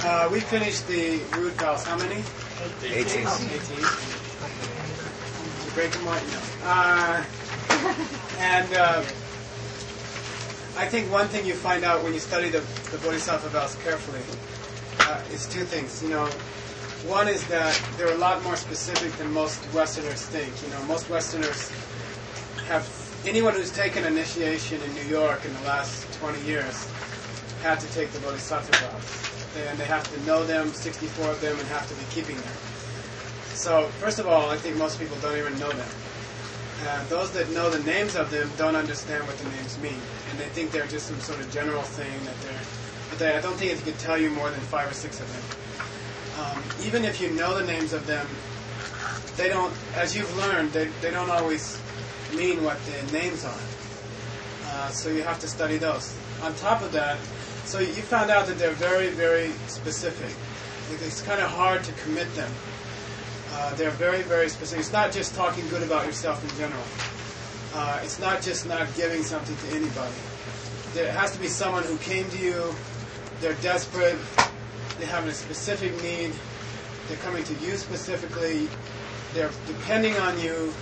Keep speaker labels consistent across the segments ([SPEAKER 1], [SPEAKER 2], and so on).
[SPEAKER 1] We finished the root vowels. How many?
[SPEAKER 2] 18.
[SPEAKER 1] 18. Break them out? No. I think one thing you find out when you study the Bodhisattva vowels carefully is two things. One is that they're a lot more specific than most Westerners think. Most Westerners have, anyone who's taken initiation in New York in the last 20 years had to take the Bodhisattva vows. And they have to know them, 64 of them, and have to be keeping them. So, first of all, I think most people don't even know them. Those that know the names of them don't understand what the names mean. And they think they're just some sort of general thing but I don't think it could tell you more than 5 or 6 of them. Even if you know the names of them, they don't, as you've learned, they don't always mean what the names are. So you have to study those. On top of that, so you found out that they're very, very specific. It's kind of hard to commit them. They're very, very specific. It's not just talking good about yourself in general. It's not just not giving something to anybody. There has to be someone who came to you, they're desperate, they have a specific need, they're coming to you specifically, they're depending on you,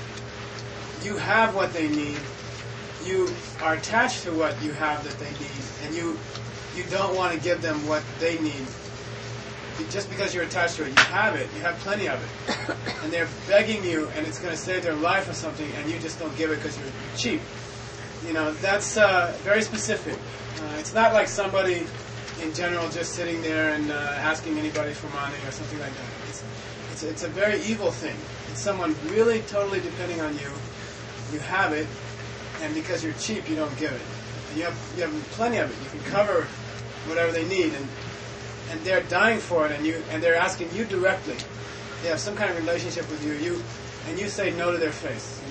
[SPEAKER 1] you have what they need, you are attached to what you have that they need, and you don't want to give them what they need. Just because you're attached to it, you have plenty of it. And they're begging you, and it's going to save their life or something, and you just don't give it because you're cheap. That's very specific. It's not like somebody in general just sitting there and asking anybody for money or something like that. It's a very evil thing. It's someone really totally depending on you. You have it, and because you're cheap, you don't give it. And you have plenty of it. You can cover whatever they need, and they're dying for it, and they're asking you directly. They have some kind of relationship with you, and you say no to their face.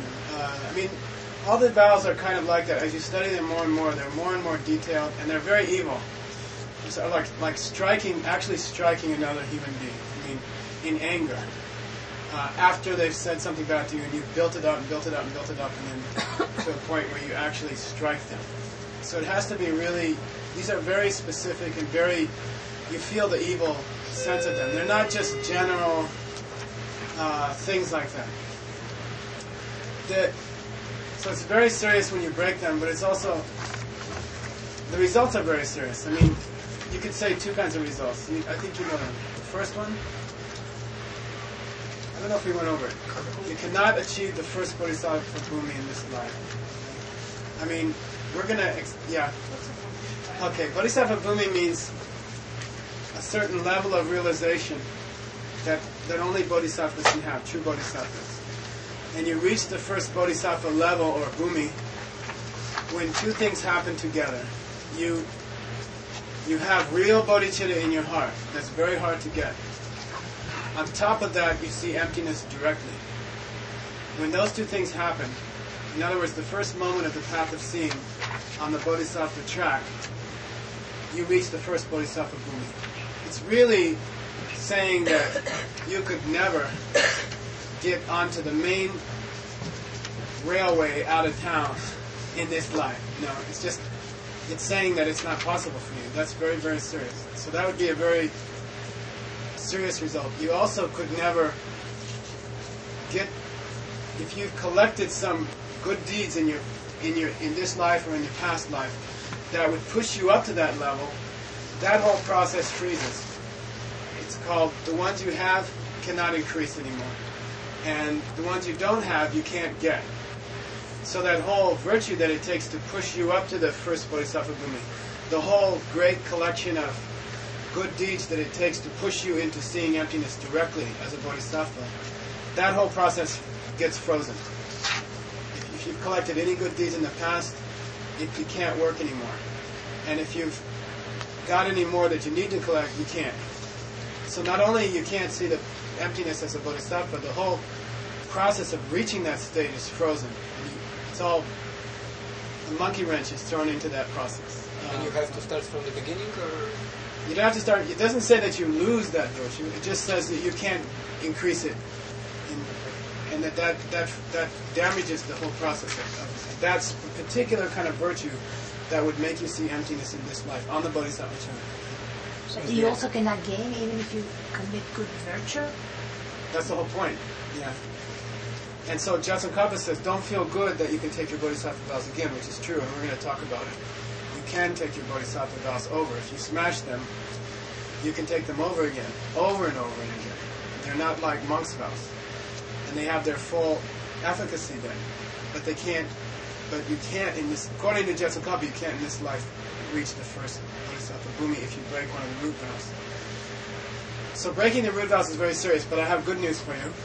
[SPEAKER 1] All the vows are kind of like that. As you study them more and more, they're more and more detailed, and they're very evil. It's like actually striking another human being. In anger. After they've said something bad to you, and you've built it up and built it up and built it up, and then to a point where you actually strike them. So it has to be really. These are very specific and very. You feel the evil sense of them. They're not just general things like that. So it's very serious when you break them, but it's also, the results are very serious. You could say 2 kinds of results. I think you know them. The first one, I don't know if we went over it. You cannot achieve the first Bodhisattva Bhumi in this life. We're going to, yeah. Okay, Bodhisattva Bhumi means a certain level of realization that only bodhisattvas can have, true bodhisattvas. And you reach the first bodhisattva level, or bhumi, when 2 things happen together. You have real bodhicitta in your heart. That's very hard to get. On top of that, you see emptiness directly. When those 2 things happen, in other words, the first moment of the path of seeing on the bodhisattva track, you reach the first bodhisattva bhumi. It's really saying that you could never get onto the main railway out of town in this life. No, it's saying that it's not possible for you. That's very, very serious. So that would be a very serious result. You also could never get, if you've collected some good deeds in this life or in your past life that would push you up to that level, that whole process freezes. It's called, the ones you have cannot increase anymore. And the ones you don't have, you can't get. So that whole virtue that it takes to push you up to the first Bodhisattva Bhumi, the whole great collection of good deeds that it takes to push you into seeing emptiness directly as a Bodhisattva, that whole process gets frozen. If you've collected any good deeds in the past, it can't work anymore. And if you've got any more that you need to collect, you can't. So not only you can't see the emptiness as a bodhisattva, the whole process of reaching that state is frozen. It's all, a monkey wrench is thrown into that process.
[SPEAKER 3] And you have to start from the beginning, or?
[SPEAKER 1] You don't have to start, it doesn't say that you lose that virtue, it just says that you can't increase it. And that damages the whole process. That's a particular kind of virtue that would make you see emptiness in this life, on the bodhisattva journey. towards
[SPEAKER 2] You
[SPEAKER 1] the
[SPEAKER 2] also
[SPEAKER 1] end.
[SPEAKER 2] cannot gain even if you commit good virtue.
[SPEAKER 1] That's the whole point. Yeah. And so Jetsun Kappa says, don't feel good that you can take your bodhisattva vows again, which is true, and we're going to talk about it. You can take your bodhisattva vows over. If you smash them, you can take them over again, over and over and again. They're not like monks' vows. And they have their full efficacy then. But you can't in this, according to Jetsun Kappa, you can't in this life reach the first bodhisattva bhumi if you break one of the root vows. So breaking the root vows is very serious, but I have good news for you.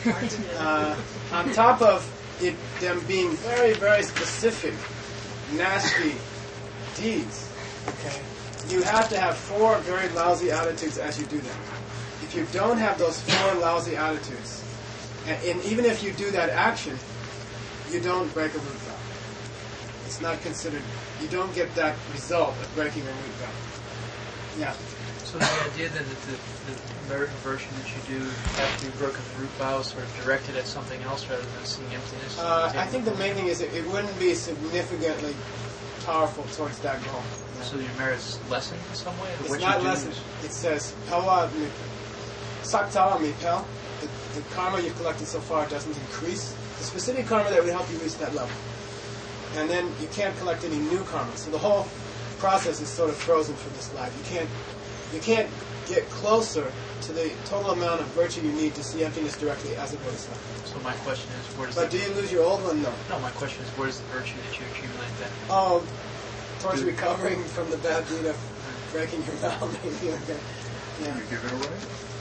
[SPEAKER 1] On top of them being very, very specific, nasty deeds, okay, you have to have 4 very lousy attitudes as you do them. If you don't have those 4 lousy attitudes, and even if you do that action, you don't break a root vow. It's not considered, you don't get that result of breaking a root vow. Yeah.
[SPEAKER 4] So the idea then that the merit and virtue that you do after you've broken the root vows are directed at something else rather than seeing emptiness?
[SPEAKER 1] I think the main thing is it wouldn't be significantly powerful towards that goal. Yeah.
[SPEAKER 4] So your merit is lessened in some way?
[SPEAKER 1] It's not lessened. It says, Saktawa mipel, the karma you've collected so far doesn't increase. The specific karma that would help you reach that level. And then you can't collect any new karma. So the whole process is sort of frozen for this life. You can't get closer to the total amount of virtue you need to see emptiness directly as a bodhisattva.
[SPEAKER 4] So my question is, where does
[SPEAKER 1] But do you lose your old one? No.
[SPEAKER 4] No, my question is, where is the virtue that you accumulate then?
[SPEAKER 1] Oh, towards recovering from the bad deed of breaking your vow, maybe. Okay. Yeah.
[SPEAKER 5] You give it away?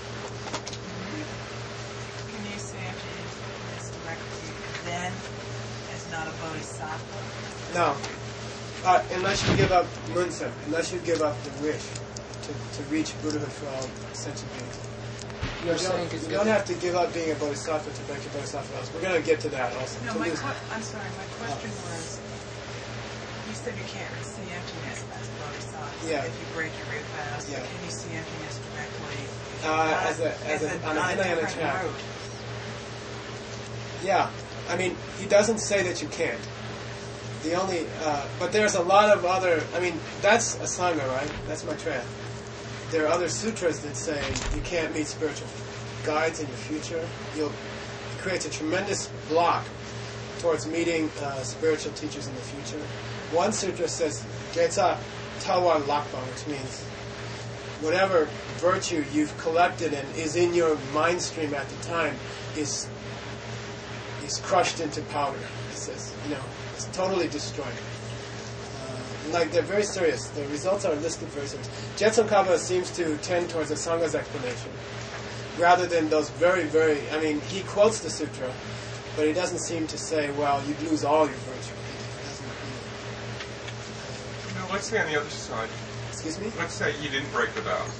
[SPEAKER 6] Can you say emptiness directly then as not a bodhisattva?
[SPEAKER 1] No. Unless you give up munsa, unless you give up the wish to reach Buddhahood for all sentient beings. You don't have to give up being a bodhisattva to break your bodhisattva vows. We're going to get to that also.
[SPEAKER 6] No, I'm sorry, my question was, you said you can't see emptiness as a bodhisattva if you break your root vows.
[SPEAKER 1] Yeah.
[SPEAKER 6] Can you see emptiness directly
[SPEAKER 1] on a Hinayana track?
[SPEAKER 6] road?
[SPEAKER 1] Yeah. I mean, he doesn't say that you can't. The only, but there's a lot of other, I mean, that's a Sangha, right? That's Maitreya. There are other sutras that say you can't meet spiritual guides in your future. It creates a tremendous block towards meeting spiritual teachers in the future. One sutra says, Getsa Tawar Lakpa, which means whatever virtue you've collected and is in your mind stream at the time is crushed into powder. It says, it's totally destroyed. Like, they're very serious. The results are listed very serious. Jetsun Kappa seems to tend towards a Sangha's explanation, rather than those very, very... I mean, he quotes the sutra, but he doesn't seem to say, well, you'd lose all your virtue.
[SPEAKER 5] Let's say on the other side.
[SPEAKER 1] Excuse me?
[SPEAKER 5] Let's say you didn't break the vows.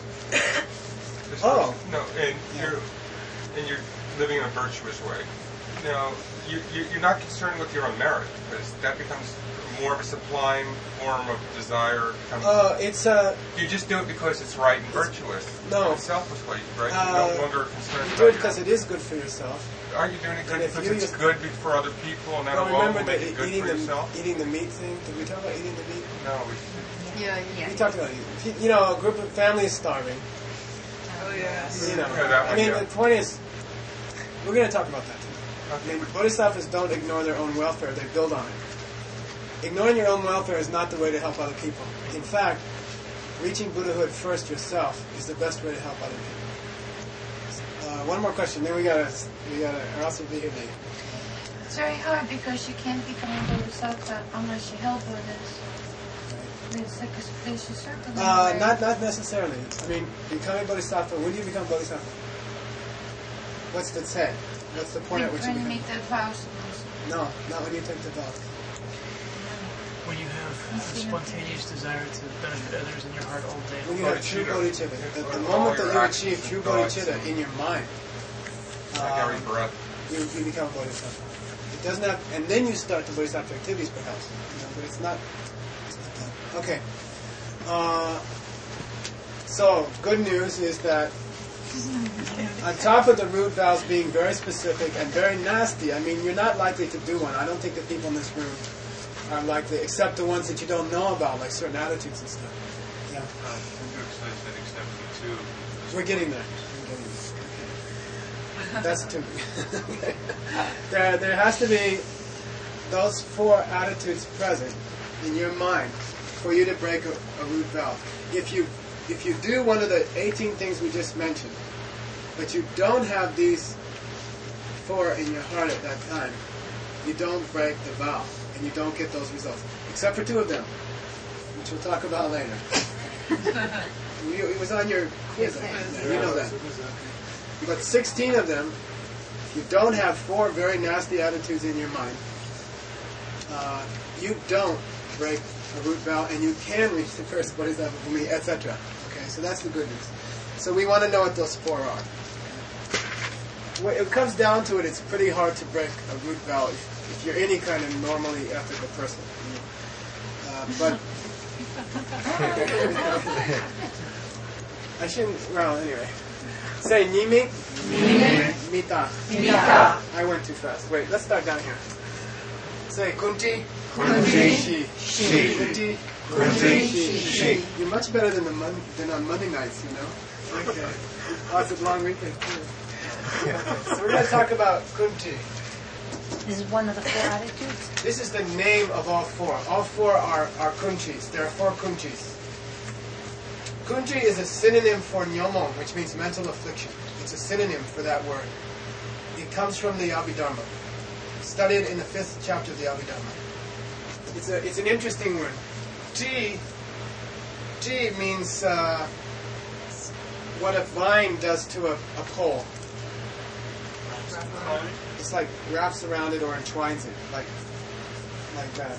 [SPEAKER 5] And you're living in a virtuous way. Now, you're not concerned with your own merit, because that becomes more of a sublime form of desire.
[SPEAKER 1] You
[SPEAKER 5] just do it because it's right and virtuous.
[SPEAKER 1] No.
[SPEAKER 5] It's selfless way, right? You're no longer concerned
[SPEAKER 1] you do it because it is good for yourself.
[SPEAKER 5] Are you doing it because it's good for other people and that alone will make it good for yourself?
[SPEAKER 1] Eating the meat thing? Did we talk about eating the meat?
[SPEAKER 5] No, we didn't.
[SPEAKER 2] Yeah.
[SPEAKER 1] We talked about eating. A group of family is starving.
[SPEAKER 6] Oh, yes.
[SPEAKER 1] The point is, we're going to talk about that today. I mean, bodhisattvas don't ignore their own welfare, they build on it. Ignoring your own welfare is not the way to help other people. In fact, reaching Buddhahood first yourself is the best way to help other people. One more question, then we gotta, or else we'll be here later.
[SPEAKER 2] It's very hard because you can't become a bodhisattva unless you help others. It's like a circle.
[SPEAKER 1] Not necessarily. I mean, becoming bodhisattva, when do you become bodhisattva? What's the say? What's the point at which you
[SPEAKER 2] When you
[SPEAKER 1] become?
[SPEAKER 2] make the vows.
[SPEAKER 1] No, not when you take the vows.
[SPEAKER 4] When you have a spontaneous desire to benefit others in your heart all day.
[SPEAKER 1] When you have true bodhicitta. The moment that you achieve true bodhicitta in your mind,
[SPEAKER 5] like every breath.
[SPEAKER 1] You become a bodhisattva. It doesn't have, and then you start the bodhisattva activities perhaps. But it's not that. Okay. So, good news is that on top of the root vows being very specific and very nasty, I mean, you're not likely to do one. I don't think the people in this room are likely, except the ones that you don't know about, like certain attitudes and stuff. Yeah.
[SPEAKER 5] Hindu says that except
[SPEAKER 1] We're getting there. That's too. There has to be those 4 attitudes present in your mind for you to break a root valve. If you do one of the 18 things we just mentioned, but you don't have these 4 in your heart at that time, you don't break the valve, and you don't get those results. Except for 2 of them, which we'll talk about later. It was on your quiz. You know that. But 16 of them, if you don't have 4 very nasty attitudes in your mind, you don't break a root valve, and you can reach the first bodhisattva for me, etc. Okay, so that's the good news. So we want to know what those 4 are. When it comes down to it, it's pretty hard to break a root valve if you're any kind of normally ethical person. But I shouldn't. Well, anyway. Say nimi. Mita. I went too fast. Wait, let's start down here. Say kunti. Shi. Kunti. Shi. You're much better than on Monday nights, you know. Okay. Lots of long weekends too. So we're going to talk about kunti.
[SPEAKER 2] This is one of the 4 attitudes?
[SPEAKER 1] This is the name of all 4. All 4 are kuntis. There are 4 kuntis. Kunti is a synonym for nyomon, which means mental affliction. It's a synonym for that word. It comes from the Abhidharma. Studied in the 5th chapter of the Abhidharma. It's an interesting word. Ji means what a vine does to a pole. It's like wraps around it or entwines it, like that.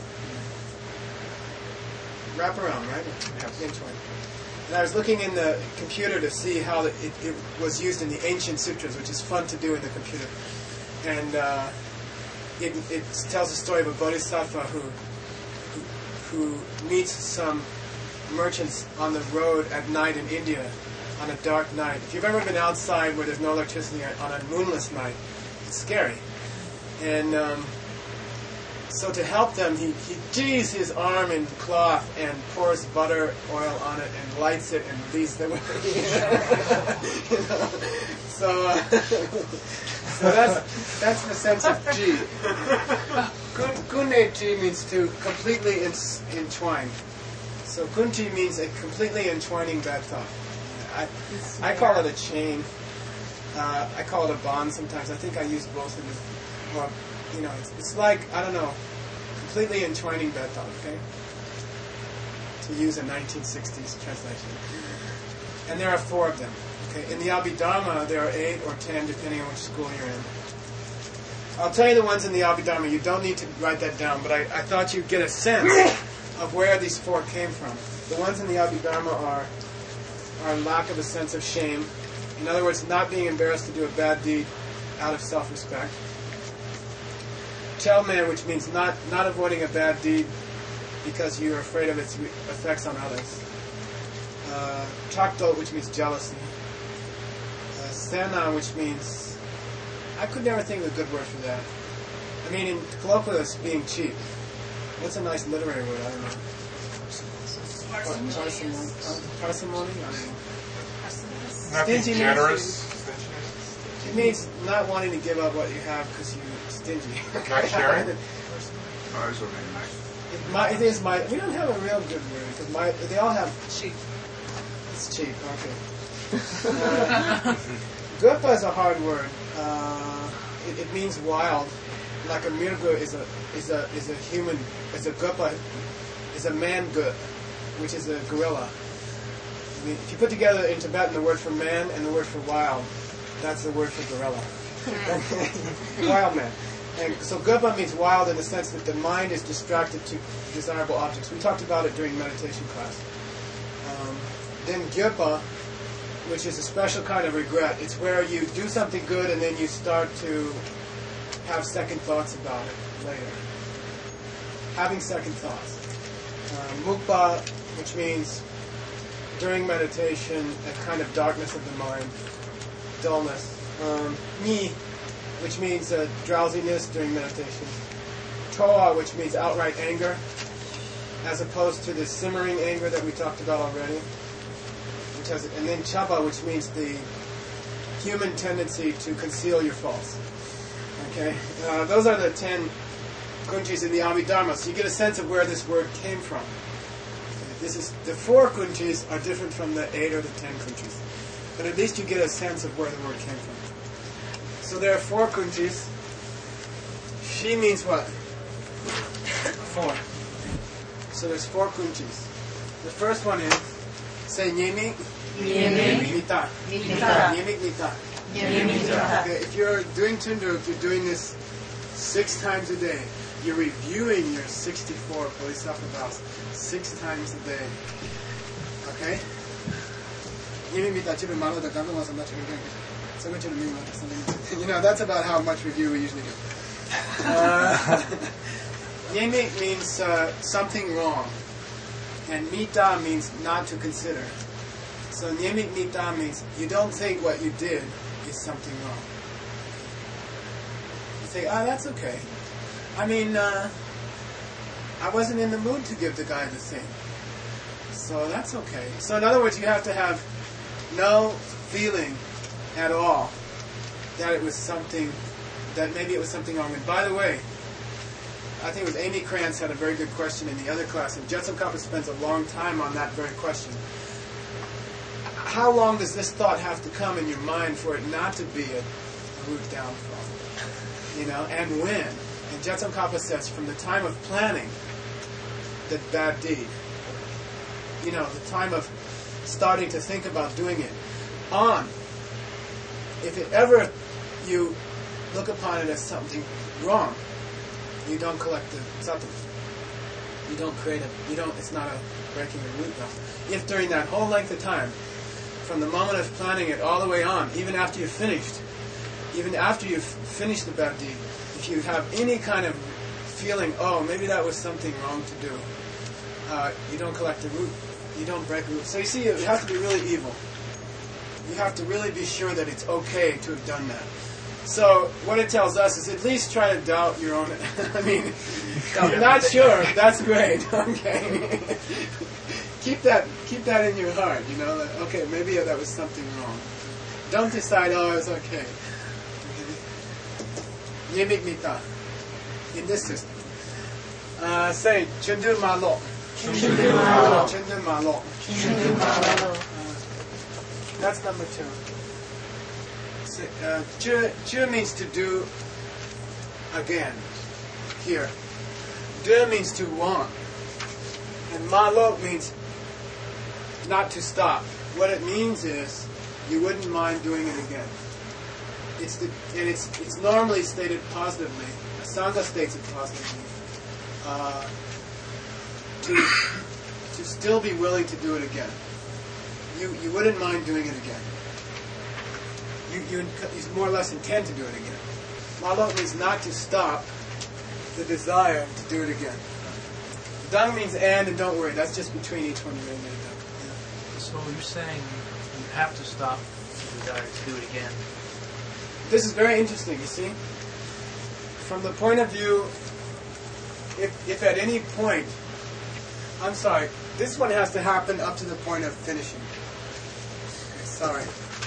[SPEAKER 1] Wrap around, right? Entwine. And I was looking in the computer to see how it was used in the ancient sutras, which is fun to do in the computer. And it tells the story of a bodhisattva who meets some merchants on the road at night in India on a dark night. If you've ever been outside where there's no electricity on a moonless night, it's scary. And so to help them, he digs his arm in cloth and pours butter oil on it and lights it and leads them away. So that's the sense of ji. Kunne ji means to completely entwine. So kunti means a completely entwining bad thought. I call it a chain. I call it a bond sometimes. I think I use both in this. Well, you know, it's like, I don't know, completely entwining bad thought, okay? To use a 1960s translation. And there are 4 of them. Okay? In the Abhidharma, there are 8 or 10, depending on which school you're in. I'll tell you the ones in the Abhidharma. You don't need to write that down, but I thought you'd get a sense of where these 4 came from. The ones in the Abhidharma are lack of a sense of shame. In other words, not being embarrassed to do a bad deed out of self-respect. Chelme, which means not avoiding a bad deed because you're afraid of its effects on others. Chakto, which means jealousy. Sena, which means... I could never think of a good word for that. I mean, in colloquial, it's being cheap. What's a nice literary word? I don't know. Parsimony? I don't know.
[SPEAKER 5] Not being generous.
[SPEAKER 1] It means not wanting to give up what you have because you're stingy.
[SPEAKER 5] Not sharing?
[SPEAKER 1] It is my... We don't have a real good word because they all have... Cheap. It's cheap, okay. Gupa is a hard word. It means wild. Like a mirga is a human... Is a gupa... Is a man gut, which is a gorilla. I mean, if you put together in Tibetan the word for man and the word for wild, that's the word for gorilla. Wild man. And so gupa means wild in the sense that the mind is distracted to desirable objects. We talked about it during meditation class. Then gyapa, which is a special kind of regret. It's where you do something good and then you start to have second thoughts about it later. Having second thoughts. Mukpa, which means during meditation, a kind of darkness of the mind, dullness. Mi, which means drowsiness during meditation. Toa, which means outright anger, as opposed to the simmering anger that we talked about already, which which has, and then chaba, which means the human tendency to conceal your faults. Okay, those are the 10 kunchis in the Abhidharma. So you get a sense of where this word came from. This is the 4 kunchis are different from the 8 or the 10 kunchis, but at least you get a sense of where the word came from. So there are 4 kunchis. Shi means what? 4. So there's 4 kunchis. The first one is, say nyemi, mita. Nyemi, mita. Okay, if you're doing Tunduk, you're doing this 6 times a day. You're reviewing your 64 Bodhisattva vows 6 times a day. Okay? You know, that's about how much review we usually do. Nyemi means something wrong. And mita means not to consider. So nyemi mita means you don't think what you did is something wrong. You say, that's okay. I mean, I wasn't in the mood to give the guy the thing. So that's okay. So in other words, you have to have no feeling at all that it was something, that maybe it was something wrong. And by the way, I think it was Amy Krantz had a very good question in the other class, and Jetsun Kappa spends a long time on that very question. How long does this thought have to come in your mind for it not to be a root downfall? You know, and when? And Jetsun Kappa says from the time of planning the bad deed, you know, the time of starting to think about doing it, on, if it ever you look upon it as something wrong, you don't collect the sattva. You don't create it's not a breaking a root though. If during that whole length of time, from the moment of planning it all the way on, even after you've finished the bad deed, if you have any kind of feeling, maybe that was something wrong to do, you don't collect the root. You don't break a root. So you see, you have to be really evil. You have to really be sure that it's okay to have done that. So what it tells us is at least try to doubt your own. I mean, if you're not sure, that's great. Okay, keep that in your heart. You know, that, okay, maybe that was something wrong. Don't decide, it's okay. Nyemik mita. In this system, say chundu malo. Chundu malo. That's number 2. Chu means to do again. Here. Du means to want. And malo means not to stop. What it means is you wouldn't mind doing it again. It's normally stated positively. Sangha states it positively. To still be willing to do it again. You wouldn't mind doing it again. You more or less intend to do it again. Malo means not to stop the desire to do it again. Dang means and don't worry. That's just between each one of you and me. Yeah.
[SPEAKER 4] So you're saying you have to stop the desire to do it again.
[SPEAKER 1] This is very interesting, you see. From the point of view, if at any point, I'm sorry, this one has to happen up to the point of finishing. Okay, sorry.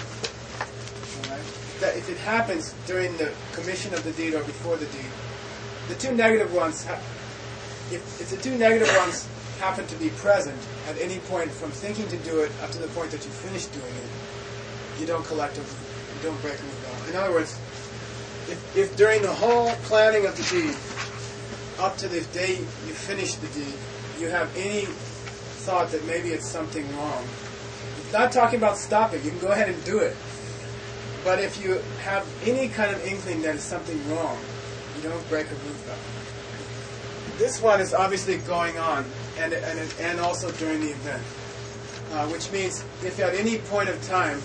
[SPEAKER 1] That if it happens during the commission of the deed or before the deed, the 2 negative ones, if the 2 negative ones happen to be present at any point from thinking to do it up to the point that you finish doing it, you don't collect them, you don't break them at all. In other words, if during the whole planning of the deed, up to the day you finish the deed, you have any thought that maybe it's something wrong, it's not talking about stopping, you can go ahead and do it. But if you have any kind of inkling that it's something wrong, you don't break a root vow. This one is obviously going on, and also during the event. Which means if at any point of time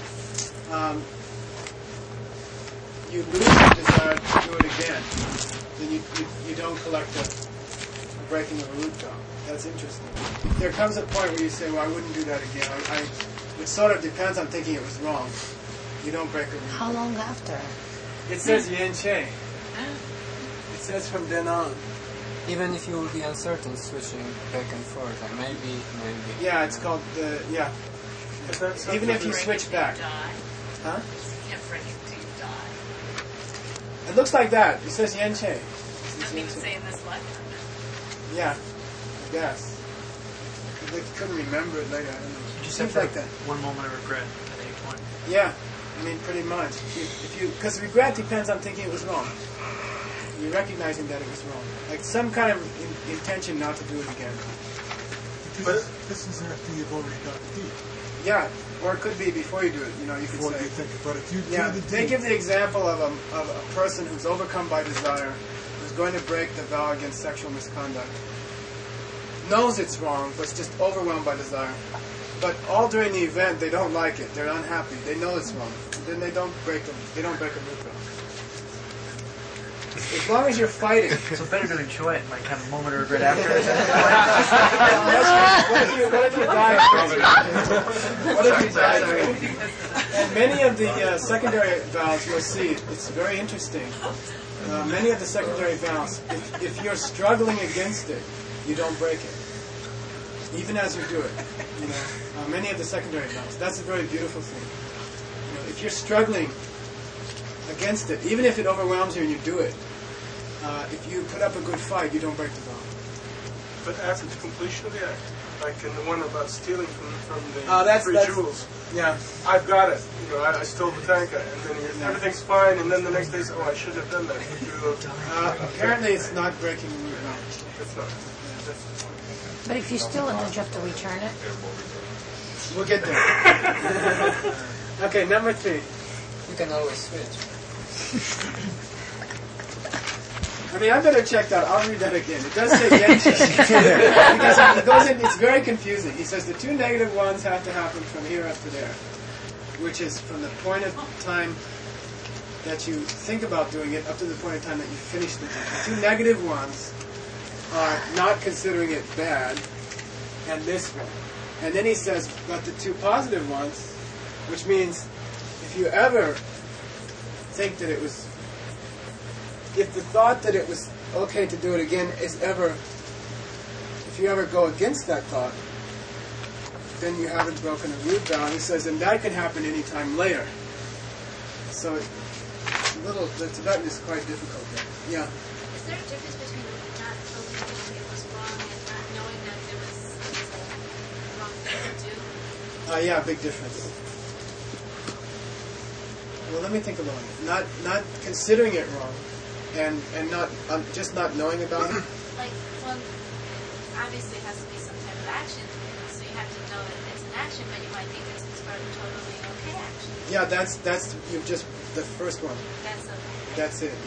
[SPEAKER 1] you lose the desire to do it again, then you don't collect a breaking of a root vow. That's interesting. There comes a point where you say, well, I wouldn't do that again. It sort of depends on thinking it was wrong. You don't break a root vow.
[SPEAKER 7] How long after?
[SPEAKER 1] It says yen che. It says from then on.
[SPEAKER 3] Even if you will be uncertain, switching back and forth, maybe.
[SPEAKER 1] Yeah, it's called Even if you switch back. Huh? It looks like that. It says Yen Che.
[SPEAKER 6] Doesn't even say in this lifetime.
[SPEAKER 1] Yeah, I guess. They couldn't remember it later. I don't know.
[SPEAKER 4] You just
[SPEAKER 1] Seems
[SPEAKER 4] have
[SPEAKER 1] like that.
[SPEAKER 4] one moment of regret at any point.
[SPEAKER 1] Yeah, I mean, pretty much. Because regret depends on thinking it was wrong. You're recognizing that it was wrong. Like some kind of intention not to do it again.
[SPEAKER 7] But this is after you've already done the deed.
[SPEAKER 1] Yeah, or it could be before you do it. You know, you could
[SPEAKER 7] Before
[SPEAKER 1] say.
[SPEAKER 7] you think about it, you
[SPEAKER 1] Yeah,
[SPEAKER 7] do the deed.
[SPEAKER 1] they give the example of a person who's overcome by desire, who's going to break the vow against sexual misconduct, knows it's wrong, but is just overwhelmed by desire. But all during the event, they don't like it. They're unhappy. They know it's wrong. Then they don't break them. They don't break a root vow. As long as you're fighting.
[SPEAKER 4] So better to enjoy it and like have a moment of regret after.
[SPEAKER 1] What if you die? What if you die? And many of the secondary vows, you'll see, it's very interesting. Many of the secondary vows, if you're struggling against it, you don't break it. Even as you do it. You know, many of the secondary vows. That's a very beautiful thing. You know, if you're struggling against it, even if it overwhelms you and you do it, if you put up a good fight, you don't break the vow.
[SPEAKER 8] But after the completion of the act, like in the one about stealing from the
[SPEAKER 1] that's
[SPEAKER 8] jewels,
[SPEAKER 1] yeah.
[SPEAKER 8] I've got it. You know, I stole the tanka, and then everything's fine, and then the next day, oh, I shouldn't have done that.
[SPEAKER 1] Apparently, it's not breaking the root vow.
[SPEAKER 8] It's not.
[SPEAKER 9] But if you steal it, don't you have to return it?
[SPEAKER 1] We'll get there. Okay, number 3.
[SPEAKER 3] You can always switch.
[SPEAKER 1] I mean, I better check that. I'll read that again. It does say Yen Che. Because it goes in, it's very confusing. He says the 2 negative ones have to happen from here up to there, which is from the point of time that you think about doing it up to the point of time that you finish the thing. The 2 negative ones are not considering it bad, and this one. And then he says, but the 2 positive ones, which means if you ever think that it was, if the thought that it was okay to do it again is ever, if you ever go against that thought, then you haven't broken a root vow. And he says, and that can happen any time later. So the Tibetan is quite difficult there. Yeah.
[SPEAKER 10] Is there a difference between not totally knowing it was wrong and not knowing that it was a wrong thing to do?
[SPEAKER 1] Yeah, big difference. Well, let me think about it. Not considering it wrong, and not just not knowing about it.
[SPEAKER 10] Like, well, obviously it has to be some type of action, so you have to know that it's an action, but you might think it's a totally okay action.
[SPEAKER 1] Yeah, that's you just the first one.
[SPEAKER 10] That's okay.
[SPEAKER 1] That's it.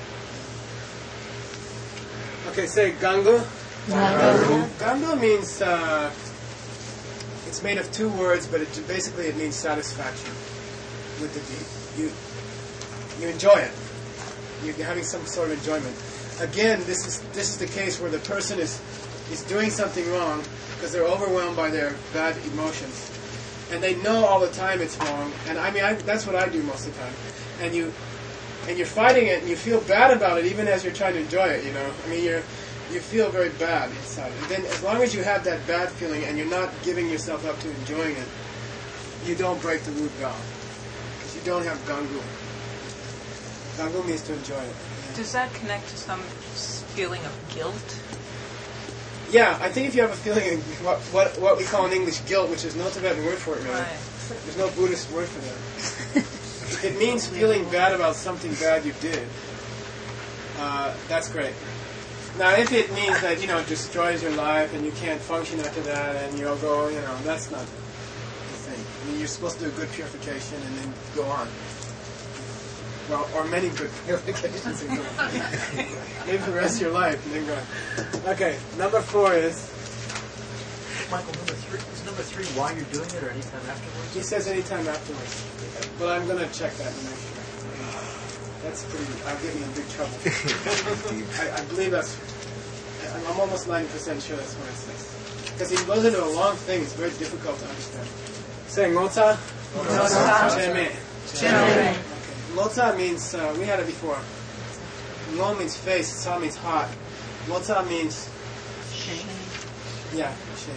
[SPEAKER 1] Yeah. Okay, say Gangu. Gangu means it's made of 2 words, but basically it means satisfaction with the deed. You enjoy it. You're having some sort of enjoyment. Again, this is the case where the person is doing something wrong because they're overwhelmed by their bad emotions, and they know all the time it's wrong. And I mean, that's what I do most of the time. And you're fighting it, and you feel bad about it, even as you're trying to enjoy it. You know, I mean, you feel very bad inside. And then, as long as you have that bad feeling, and you're not giving yourself up to enjoying it, you don't break the root vow because you don't have Gangu. Gangu means to enjoy it. Yeah.
[SPEAKER 6] Does that connect to some feeling of guilt?
[SPEAKER 1] Yeah, I think if you have a feeling of what we call in English guilt, which is no Tibetan word for it, really.
[SPEAKER 6] Right.
[SPEAKER 1] There's no Buddhist word for that. It means feeling bad about something bad you did. That's great. Now, if it means that, it destroys your life and you can't function after that and you'll go, that's not the thing. I mean, you're supposed to do a good purification and then go on. Well, or many good purifications and go on. Maybe the rest of your life and then go on. Okay, number 4 is...
[SPEAKER 4] Michael, number three, while you're doing it or anytime afterwards?
[SPEAKER 1] He says anytime afterwards. But I'm going to check that and make sure. That's pretty... I'll get me in big trouble. I believe that's... I'm almost 90% sure that's what it says. Because he goes into a long thing. It's very difficult to understand. Say Ngotsa? Cheme. Okay. Ngotsa means... we had it before. Ngo means face. Sa means hot. Ngotsa means...
[SPEAKER 6] Shame.
[SPEAKER 1] Yeah, shame.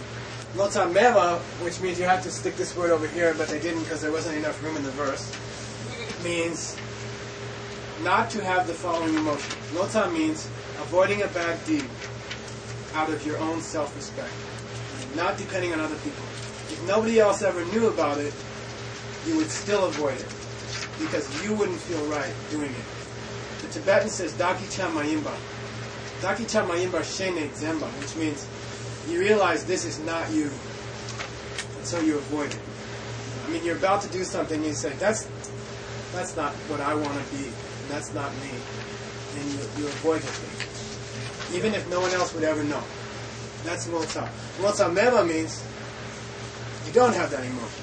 [SPEAKER 1] Lotam meva, which means you have to stick this word over here, but they didn't because there wasn't enough room in the verse, means not to have the following emotion. Lotam means avoiding a bad deed out of your own self-respect, not depending on other people. If nobody else ever knew about it, you would still avoid it because you wouldn't feel right doing it. The Tibetan says Daki Cha Mayimba. Daki Cha Mayimba Shene Zemba, which means you realize this is not you, and so you avoid it. I mean, you're about to do something, and you say, that's not what I want to be, and that's not me, and you avoid the thing, even if no one else would ever know. That's Lotam. Lotam Meva means you don't have that emotion.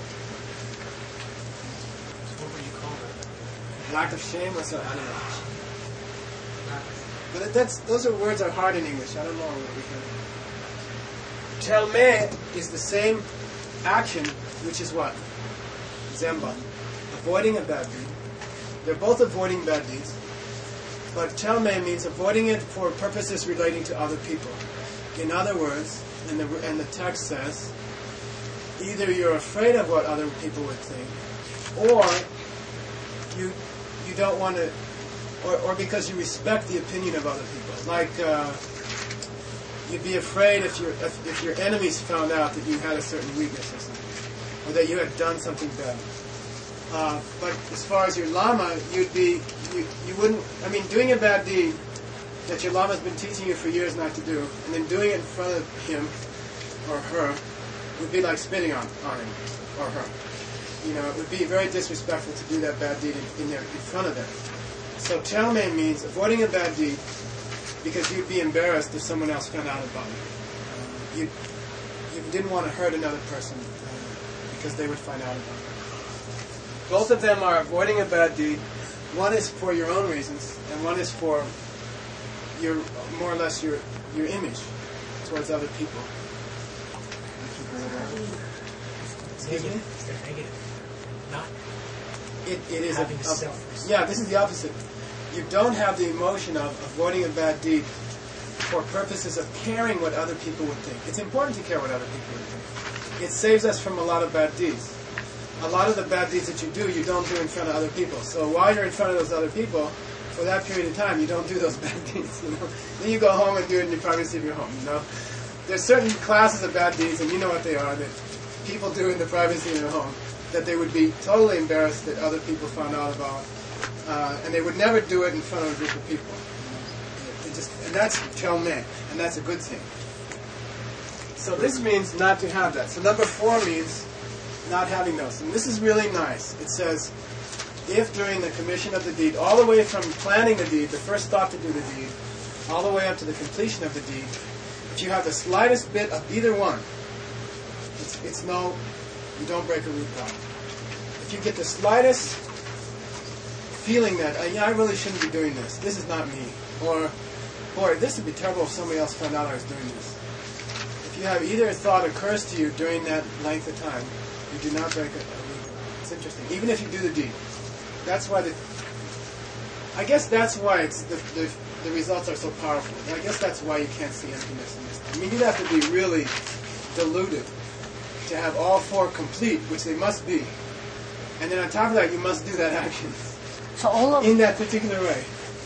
[SPEAKER 3] What would you call that?
[SPEAKER 1] Lack of shame or something? I don't know. But those words are hard in English. I don't know what we can. Chelme is the same action, which is what? Zemba. Avoiding a bad deed. They're both avoiding bad deeds. But chelme means avoiding it for purposes relating to other people. In other words, and the text says, either you're afraid of what other people would think, or you don't want to, or because you respect the opinion of other people. Like you'd be afraid if your enemies found out that you had a certain weakness or something, or that you had done something bad. But as far as your lama, you wouldn't. I mean, doing a bad deed that your lama's been teaching you for years not to do, and then doing it in front of him or her would be like spitting on him or her. You know, it would be very disrespectful to do that bad deed in front of them. So chelme means avoiding a bad deed because you'd be embarrassed if someone else found out about it. You didn't want to hurt another person because they would find out about it. Both of them are avoiding a bad deed. One is for your own reasons, and one is for your more or less your image towards other people. Excuse me?
[SPEAKER 3] They're negative. Not
[SPEAKER 1] it is
[SPEAKER 3] having self-respect.
[SPEAKER 1] Yeah, this is the opposite. You don't have the emotion of avoiding a bad deed for purposes of caring what other people would think. It's important to care what other people would think. It saves us from a lot of bad deeds. A lot of the bad deeds that you don't do in front of other people. So while you're in front of those other people, for that period of time, you don't do those bad deeds. You know? Then you go home and do it in the privacy of your home. You know, there's certain classes of bad deeds, and you know what they are, that people do in the privacy of their home, that they would be totally embarrassed that other people found out about, and they would never do it in front of a group of people. And that's chelme, and that's a good thing. So this means not to have that. So number 4 means not having those. And this is really nice. It says, if during the commission of the deed, all the way from planning the deed, the first thought to do the deed, all the way up to the completion of the deed, if you have the slightest bit of either one, you don't break a root vow. If you get the slightest feeling that, I really shouldn't be doing this. This is not me. Or, boy, this would be terrible if somebody else found out I was doing this. If you have either thought occurs to you during that length of time, you do not break a root vow. It's interesting. Even if you do the deed. That's why I guess that's why it's the results are so powerful. I guess that's why you can't see emptiness in this. I mean, you'd have to be really deluded to have all 4 complete, which they must be. And then on top of that, you must do that action.
[SPEAKER 9] So all of
[SPEAKER 1] in that particular way.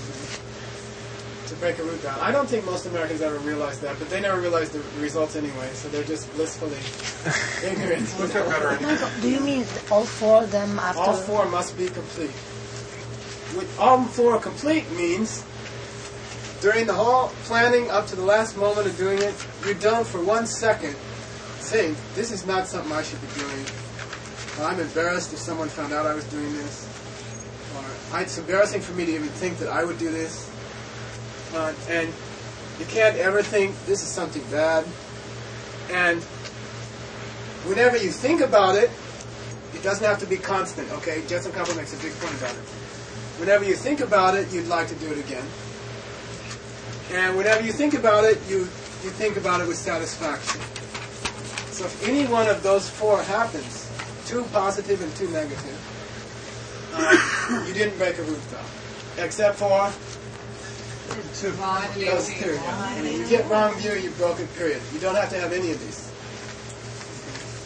[SPEAKER 1] To break a root vow. I don't think most Americans ever realize that, but they never realize the results anyway, so they're just blissfully ignorant.
[SPEAKER 9] Do you mean all 4 of them after?
[SPEAKER 1] All 4 must be complete. All 4 complete means during the whole planning up to the last moment of doing it, you don't for 1 second think, this is not something I should be doing. Or I'm embarrassed if someone found out I was doing this. Or it's embarrassing for me to even think that I would do this. And you can't ever think this is something bad. And whenever you think about it, it doesn't have to be constant, okay? Jetson Kappa makes a big point about it. Whenever you think about it, you'd like to do it again. And whenever you think about it, you think about it with satisfaction. So if any one of those 4 happens, 2 positive and 2 negative, you didn't break a root vow. Except for 2. Those 2. Yeah. You get wrong view, you broke it, period. You don't have to have any of these.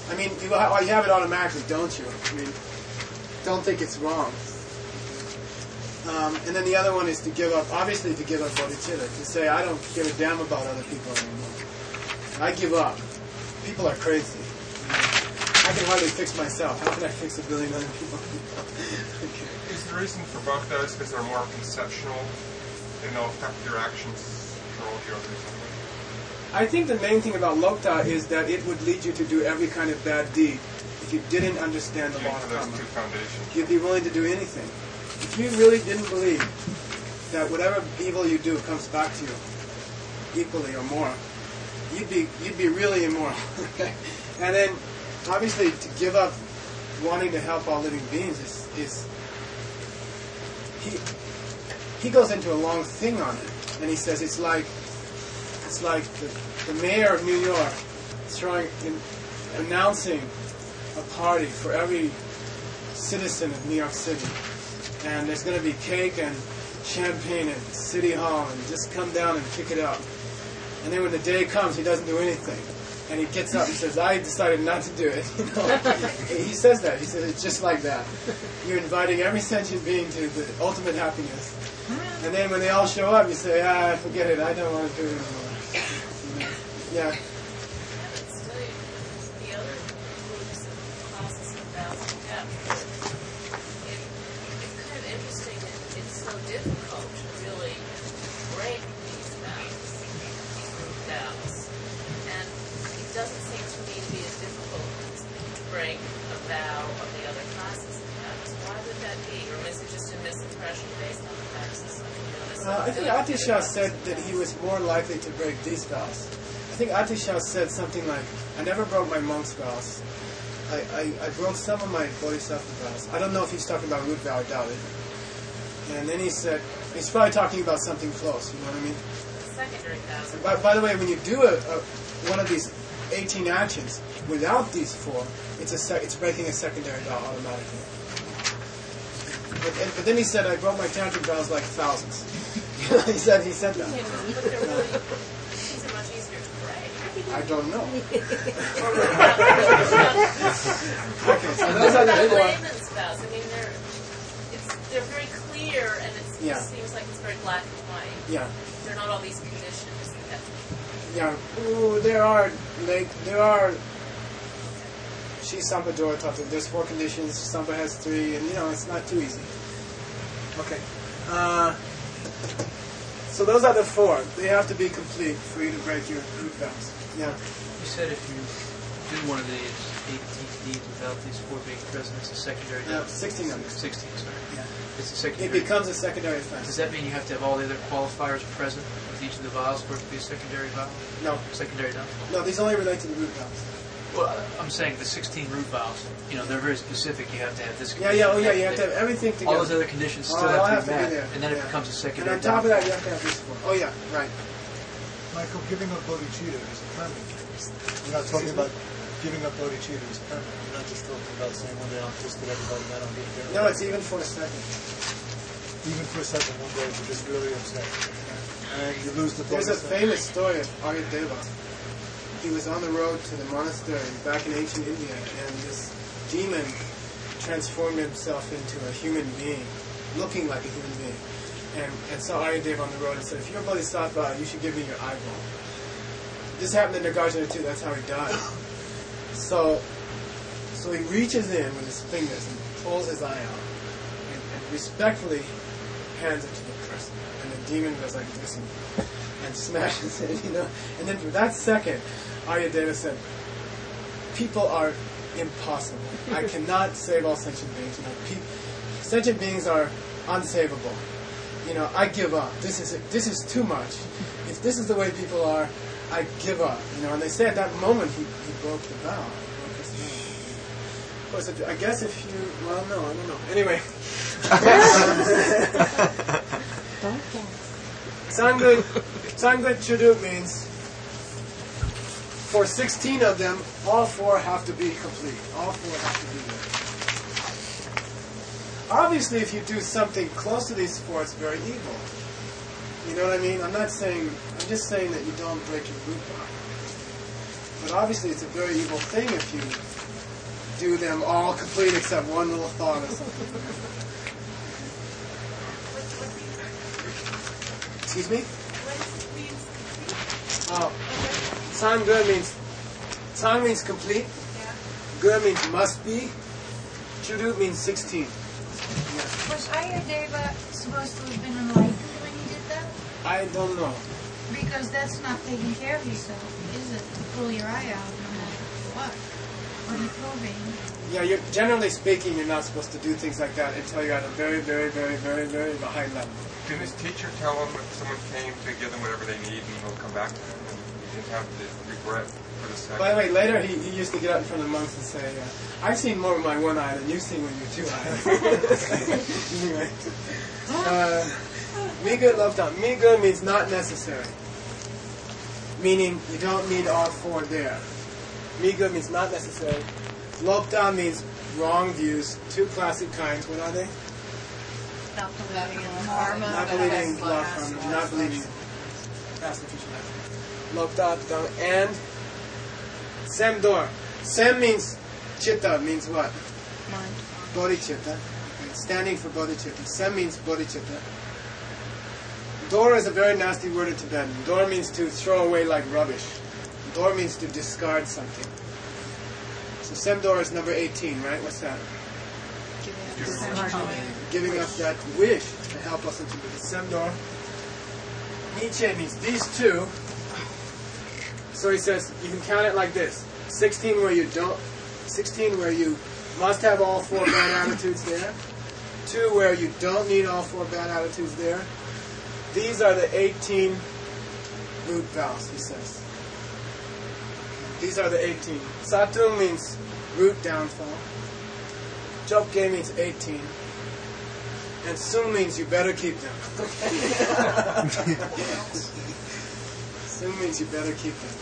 [SPEAKER 1] I mean, you have it automatically, don't you? I mean, don't think it's wrong. And then the other one is to give up, obviously to give up bodhicitta, to say, I don't give a damn about other people anymore. I give up. People are crazy. I can hardly fix myself. How can I fix a billion other people? Okay.
[SPEAKER 5] Is the reason for both those because they're more conceptual and they'll affect your actions for all the others?
[SPEAKER 1] I think the main thing about Lokta is that it would lead you to do every kind of bad deed if you didn't understand the law of
[SPEAKER 5] those
[SPEAKER 1] karma.
[SPEAKER 5] two foundations.
[SPEAKER 1] You'd be willing to do anything. If you really didn't believe that whatever evil you do comes back to you equally or more, you'd be really immoral. And then, obviously, to give up wanting to help all living beings is he goes into a long thing on it, and he says it's like the mayor of New York announcing a party for every citizen of New York City, and there's going to be cake and champagne at City Hall, and just come down and pick it up. And then when the day comes, he doesn't do anything. And he gets up and says, I decided not to do it. You know? He says that. He says it's just like that. You're inviting every sentient being to the ultimate happiness. And then when they all show up, you say, forget it. I don't want to do it anymore. Yeah.
[SPEAKER 10] Still, the other groups and classes of vows and depth, it's kind of interesting that it's so difficult to really break these vows, these group vows. And it doesn't seem to me to be as difficult to break a vow of the other classes of vows. Why would that be? Or is it just a misimpression based on the facts of something?
[SPEAKER 1] I think Atisha said that he was more likely to break these vows. I think Atisha said something like, I never broke my monk's vows. I broke some of my bodhisattva vows. I don't know if he's talking about root vow, I doubt it. And then he said, he's probably talking about something close, you know what I mean?
[SPEAKER 10] Secondary vows.
[SPEAKER 1] By the way, when you do one of these 18 actions without these four, it's breaking a secondary vow automatically. But then he said, I broke my tantric vows like thousands. he said that.
[SPEAKER 10] Yeah, but they're really, these are much easier to break.
[SPEAKER 1] I don't know.
[SPEAKER 10] Okay,
[SPEAKER 1] so those are the big ones.
[SPEAKER 10] layman's vows. I mean, they're very clear, and it seems like it's very black and white.
[SPEAKER 1] Yeah.
[SPEAKER 10] They're not all these conditions.
[SPEAKER 1] Yeah. Ooh, there are. She's Sampadora taught that there's 4 conditions. Sampa has 3, and it's not too easy. Okay. So those are the 4. They have to be complete for you to break your root vows. Yeah.
[SPEAKER 4] You said if you do one of these 18 deeds without these 4 being present, it's a secondary.
[SPEAKER 1] No, 16 of them.
[SPEAKER 4] 16, sorry.
[SPEAKER 1] Yeah.
[SPEAKER 4] It's a secondary.
[SPEAKER 1] It becomes a secondary offense.
[SPEAKER 4] Does that mean you have to have all the other qualifiers present with each of the vows for it to be a secondary vow?
[SPEAKER 1] No.
[SPEAKER 4] Secondary vow?
[SPEAKER 1] No, these only relate to the root vows.
[SPEAKER 4] Well, I'm saying the 16 root vows, they're very specific. You have to have this.
[SPEAKER 1] Yeah, you have to have everything together.
[SPEAKER 4] All those other conditions still have to be met,
[SPEAKER 1] there.
[SPEAKER 4] and then it becomes a secondary.
[SPEAKER 1] And on top of that, you have to have this one. Oh yeah, right.
[SPEAKER 7] Michael, giving up bodhicitta is a permanent thing. You're not talking about giving up bodhicitta is permanent. You're not just talking about saying one day I'll kiss to everybody, then I'll get there.
[SPEAKER 1] No, it's even for a second.
[SPEAKER 7] Even for a second, one day you're just really upset. And you lose the
[SPEAKER 1] There's a
[SPEAKER 7] bodhisattva.
[SPEAKER 1] famous story of Aryadeva. He was on the road to the monastery back in ancient India, and this demon transformed himself into a human being, looking like a human being, and saw Aryadeva on the road and said, if you're a bodhisattva, you should give me your eyeball. This happened in Nagarjuna too, that's how he died. So he reaches in with his fingers and pulls his eye out, and respectfully hands it to the person. And the demon goes like this and smashes it, And then for that second, Aryadeva said, people are impossible. I cannot save all sentient beings. Sentient beings are unsavable. I give up. This is too much. If this is the way people are, I give up. And they say at that moment he broke the vow. Of course, I guess if you, well, no, I don't know. Anyway. Sangat Chudu means for 16 of them, all 4 have to be complete. All 4 have to be there. Obviously, if you do something close to these 4, it's very evil. You know what I mean? I'm just saying that you don't break your root vow. But obviously it's a very evil thing if you do them all complete except one little thought or something. Excuse me? Oh. Sang means complete. Ge means must be. Churu means 16.
[SPEAKER 2] Was Ayodhya supposed to have been enlightened when he did that?
[SPEAKER 1] I don't know.
[SPEAKER 2] Because that's not taking care of yourself, is it? To pull your eye out no matter what. Or the probing.
[SPEAKER 1] Yeah, generally speaking, you're not supposed to do things like that until you're at a very, very, very, very, very high level.
[SPEAKER 5] Did his teacher tell him if someone came to give them whatever they need and they'll come back to him? And he didn't have the regret for the second.
[SPEAKER 1] By the way, later he used to get up in front of the monks and say, I've seen more with my one eye than you've seen with your two eyes. Anyway. Miga lobdan. Miga means not necessary. Meaning you don't need all four there. Miga means not necessary. Lobdan means wrong views. Two classic kinds. What are they?
[SPEAKER 10] Not believing in karma.
[SPEAKER 1] Not believing love karma. Not believing past and future life. Lobdan and Semdor. Sem means chitta means what?
[SPEAKER 2] Mind.
[SPEAKER 1] Bodhicitta. Standing for bodhicitta. Sem means bodhicitta. Dor is a very nasty word in Tibetan. Dor means to throw away like rubbish. Dor means to discard something. So Semdor is number 18, right? What's that? Giving us that wish to help us into the Semdor. Nietzsche means these two. So he says you can count it like this: 16 where you must have all four bad attitudes there. 2 where you don't need all four bad attitudes there. These are the 18 root vows, he says. These are the 18. Satung means root downfall. Chopke means 18. And Sung means you better keep them. Sung means you better keep them.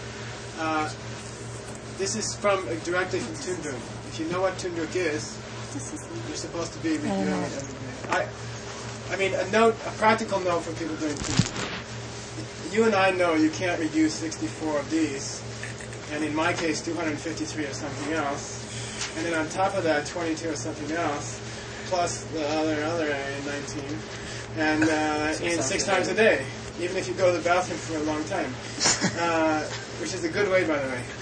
[SPEAKER 1] This is directly from Tunduk. If you know what Tunduk is, you're supposed to be reviewing it every day. A practical note for people doing Tunduk. You and I know you can't reduce 64 of these, and in my case 253 or something else, and then on top of that 22 or something else, plus the other 19, and in 6 times a day, even if you go to the bathroom for a long time, which is a good way, by the way.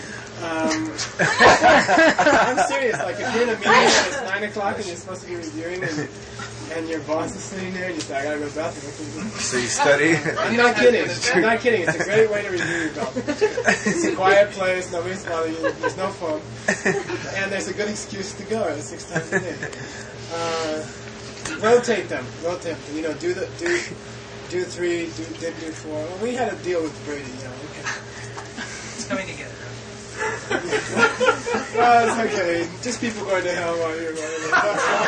[SPEAKER 1] I'm serious. Like if you're in a meeting and it's 9 o'clock and you're supposed to be reviewing, and your boss is sitting there and you say, I gotta go to the bathroom.
[SPEAKER 11] So you study?
[SPEAKER 1] I'm not kidding. I'm not kidding. It's a great way to review your golf. It's a quiet place. Nobody's bothering you. There's no phone. And there's a good excuse to go 6 times a day. Rotate them. Do 3, do 4. Well, we had a deal with Brady.
[SPEAKER 3] It's coming together.
[SPEAKER 1] Well, it's okay. Just people going to hell while you're going to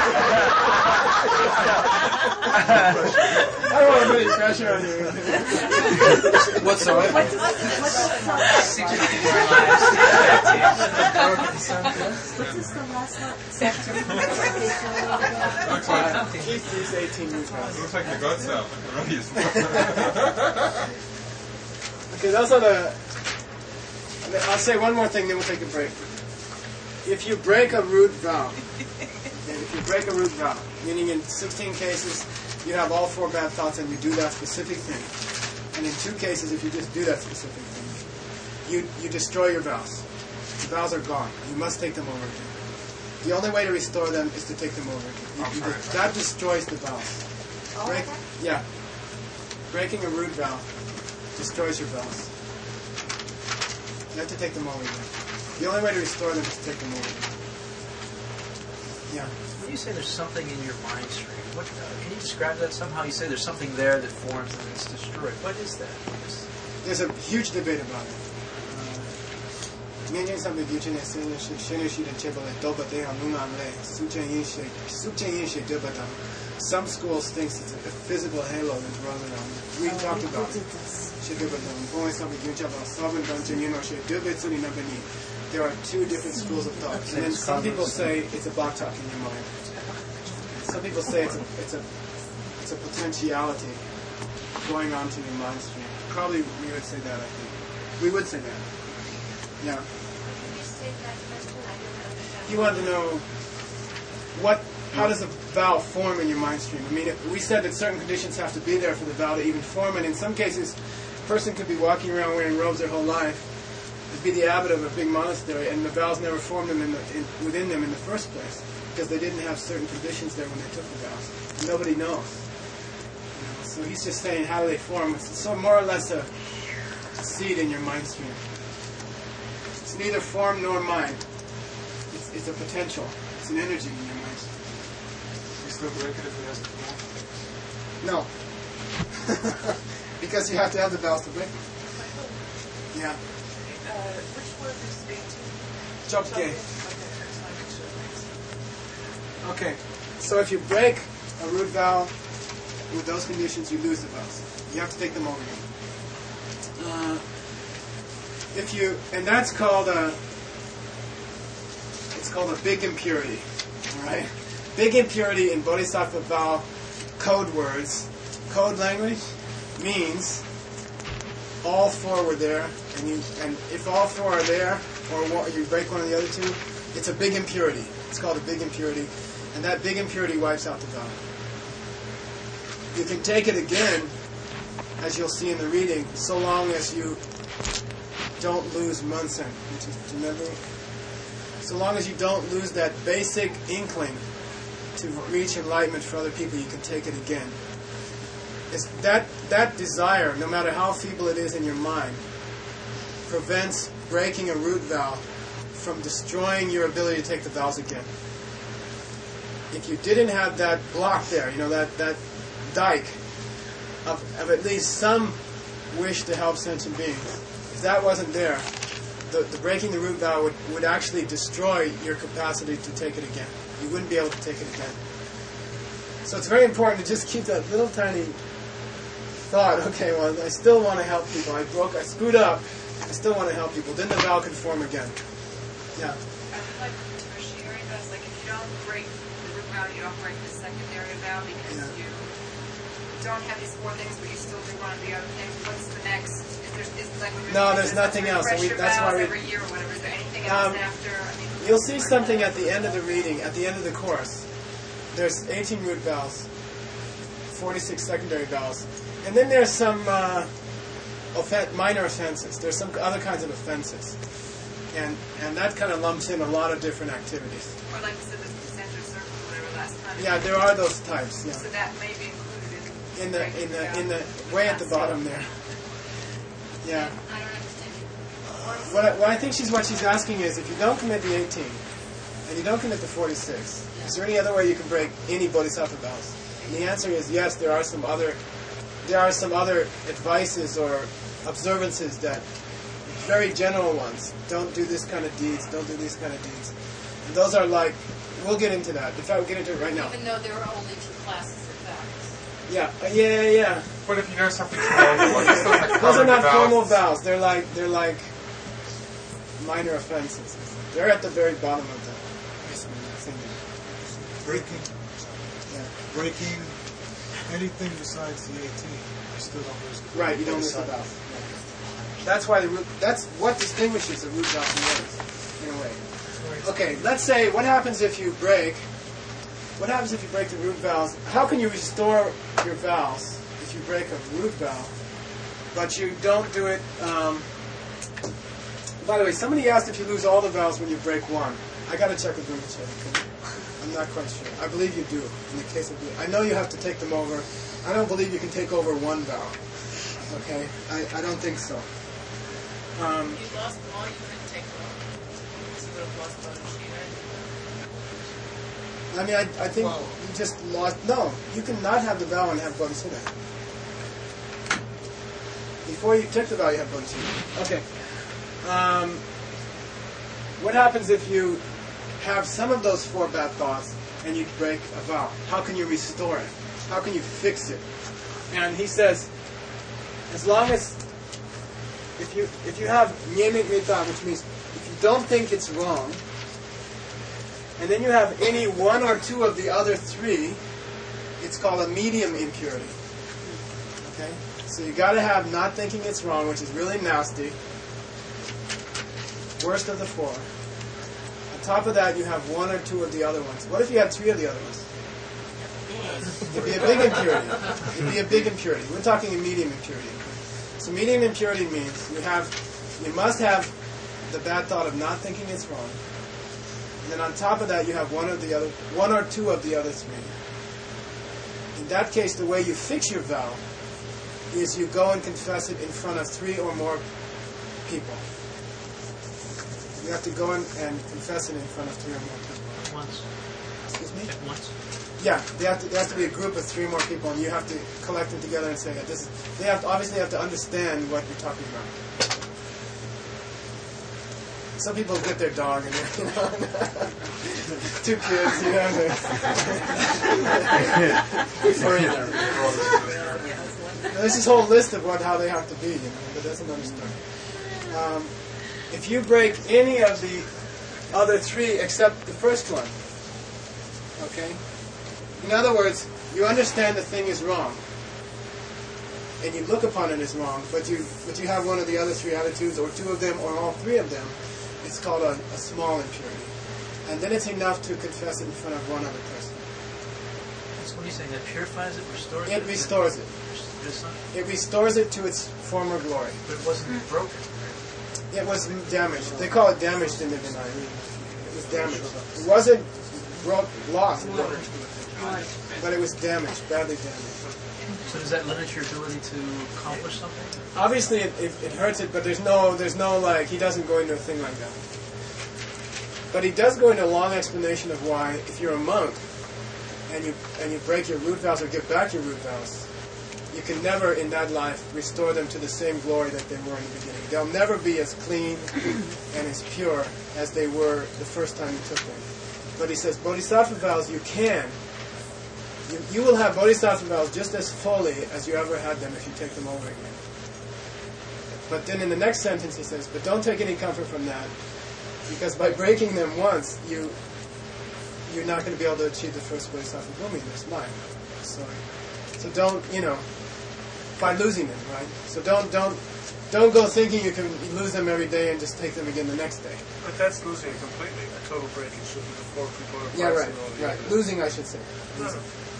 [SPEAKER 1] I don't want to put any pressure on you.
[SPEAKER 3] Whatsoever.
[SPEAKER 9] What's the last one?
[SPEAKER 1] Keep these 18 moves.
[SPEAKER 5] It looks like the goat cell.
[SPEAKER 1] Okay, those are the... I'll say one more thing, then we'll take a break. If you break a root vow, meaning in 16 cases you have all 4 bad thoughts and you do that specific thing, and in 2 cases if you just do that specific thing, you destroy your vows. The vows are gone. You must take them over again. The only way to restore them is to take them over again. That destroys the vows. Breaking a root vow destroys your vows. You have to take them over again. The only way to restore them is to take them over again. Yeah.
[SPEAKER 4] When you say there's something in your mind stream, can you describe that somehow? You say there's something there that forms and it's destroyed. What is that?
[SPEAKER 1] There's a huge debate about it. Some schools think it's a physical halo that's running around. We talked about it. There are 2 different schools of thought. And then some people say it's a batak in your mind. Some people say it's a potentiality going on to your mind stream. Probably we would say that, I think. We would say that. Yeah.
[SPEAKER 10] Can you state that question? I don't understand.
[SPEAKER 1] You want to know how does a vowel form in your mind stream? I mean, we said that certain conditions have to be there for the vowel to even form, and in some cases, a person could be walking around wearing robes their whole life, and be the abbot of a big monastery, and the vowels never formed them within them in the first place, because they didn't have certain conditions there when they took the vows. And nobody knows. So he's just saying, how do they form? It's so more or less a seed in your mind stream. It's neither form nor mind. It's a potential. It's an energy in your mind.
[SPEAKER 8] You still break it if it has to
[SPEAKER 1] No. Because you have to have the vowels to break them. Yeah.
[SPEAKER 6] Which word is 18?
[SPEAKER 1] Chopke.
[SPEAKER 6] Okay.
[SPEAKER 1] Okay. So if you break a root vowel with those conditions, you lose the vowels. You have to take them over again. And that's called it's called a big impurity. All right. Big impurity in Bodhisattva vowel code words, code language, means all four were there, and if all four are there, or you break one of the other two, it's a big impurity. It's called a big impurity, and that big impurity wipes out the vowel. You can take it again, as you'll see in the reading, so long as you don't lose munsen, which is, do you remember? So long as you don't lose that basic inkling to reach enlightenment for other people, you can take it again. It's that desire, no matter how feeble it is in your mind, prevents breaking a root vowel from destroying your ability to take the vowels again. If you didn't have that block there, that dike of at least some wish to help sentient beings, if that wasn't there, the breaking the root vowel would actually destroy your capacity to take it again. You wouldn't be able to take it again. So it's very important to just keep that little tiny thought, okay, well, I still want to help people. I screwed up. I still want to help people. Then the vowel can form again. Yeah.
[SPEAKER 11] I would like tertiary vows. Like if you don't break the root vowel, you don't break the secondary vowel because you don't have these four things, but you still do one of the other things. What's the next?
[SPEAKER 1] No, there's nothing else. That's why we.
[SPEAKER 11] Every year or whatever. Is there anything else after?
[SPEAKER 1] You'll see something at the end of the reading, at the end of the course. There's 18 root vowels, 46 secondary vowels, and then there's some minor offenses. There's some other kinds of offenses, and that kind of lumps in a lot of different activities.
[SPEAKER 11] Or like you said, the concentric circle, whatever last time.
[SPEAKER 1] Yeah, there are those types. Yeah.
[SPEAKER 11] So that may be included
[SPEAKER 1] in the way at the bottom there. Yeah.
[SPEAKER 10] I don't understand.
[SPEAKER 1] What I think what she's asking is, if you don't commit the 18 and you don't commit the 46, is there any other way you can break any bodhisattva vows? And the answer is yes. There are some other advices or observances that very general ones. Don't do this kind of deeds. Don't do these kind of deeds. And those are like, we'll get into that. In fact, we'll get into it right now.
[SPEAKER 10] Even though there are only two classes of vows.
[SPEAKER 1] Yeah.
[SPEAKER 5] But if you know something formal,
[SPEAKER 1] those are not formal vows. They're like minor offenses. They're at the very bottom of the thing.
[SPEAKER 7] Breaking anything besides the 18, you still don't lose the
[SPEAKER 1] right. You don't lose the vow. That's why that's what distinguishes the root vow from the others, in a way. Okay, let's say what happens if you break. What happens if you break the root vowels? How can you restore your vowels if you break a root vowel, but you don't do it? By the way, somebody asked if you lose all the vowels when you break one. I got to check with Rinpoche. I'm not quite sure. I believe you do. In the case of I know you have to take them over. I don't believe you can take over one vowel. Okay, I don't think so.
[SPEAKER 10] If you lost them all, you couldn't take them over. So you would have lost bodhicitta.
[SPEAKER 1] I mean, I think you just lost. No, you cannot have the vow and have bodhicitta. Before you took the vow, you have bodhicitta. Okay. What happens if you have some of those four bad thoughts and you break a vow? How can you restore it? How can you fix it? And he says, as long as if you have nyemik mita, which means if you don't think it's wrong, and then you have any one or two of the other three, it's called a medium impurity. Okay? So you got to have not thinking it's wrong, which is really nasty. worst of the four. On top of that, you have one or two of the other ones. What if you had three of the other ones? It'd be a big impurity. It'd be a big impurity. We're talking a medium impurity. So medium impurity means you must have the bad thought of not thinking it's wrong. And then on top of that, you have one or two of the other three. In that case, the way you fix your vow is you go and confess it in front of three or more people. You have to go in and confess it in front of three or more people.
[SPEAKER 4] Once.
[SPEAKER 1] Excuse me?
[SPEAKER 4] At once.
[SPEAKER 1] Yeah, there has to be a group of three more people, and you have to collect them together and say that this is. They obviously have to understand what you're talking about. Some people get their dog and two kids, There's this whole list of how they have to be, but doesn't understand. If you break any of the other three except the first one, okay? In other words, you understand the thing is wrong, and you look upon it as wrong, but you have one of the other three attitudes, or two of them, or all three of them. It's called a small impurity, and then it's enough to confess it in front of one other person.
[SPEAKER 4] So what are you saying? That purifies it, restores it?
[SPEAKER 1] It restores it. It restores it to its former glory.
[SPEAKER 4] But it wasn't broken.
[SPEAKER 1] It was damaged. They call it damaged in the Vinaya. It was damaged. It wasn't lost, but it was damaged, badly damaged.
[SPEAKER 4] So does that limit your ability to accomplish something?
[SPEAKER 1] Obviously, it hurts it, but there's no he doesn't go into a thing like that. But he does go into a long explanation of why, if you're a monk and you break your root vows or give back your root vows, you can never in that life restore them to the same glory that they were in the beginning. They'll never be as clean and as pure as they were the first time you took them. But he says, bodhisattva vows, you can. You will have bodhisattva vows just as fully as you ever had them if you take them over again. But then in the next sentence he says, but don't take any comfort from that, because by breaking them once, you're not going to be able to achieve the first bodhisattva bhumi, that's mine. So don't, by losing them, right? So don't go thinking you can lose them every day and just take them again the next day.
[SPEAKER 8] But that's losing completely. A total breaking should be the 4 people.
[SPEAKER 1] Yeah, right. Losing, I should say.
[SPEAKER 10] So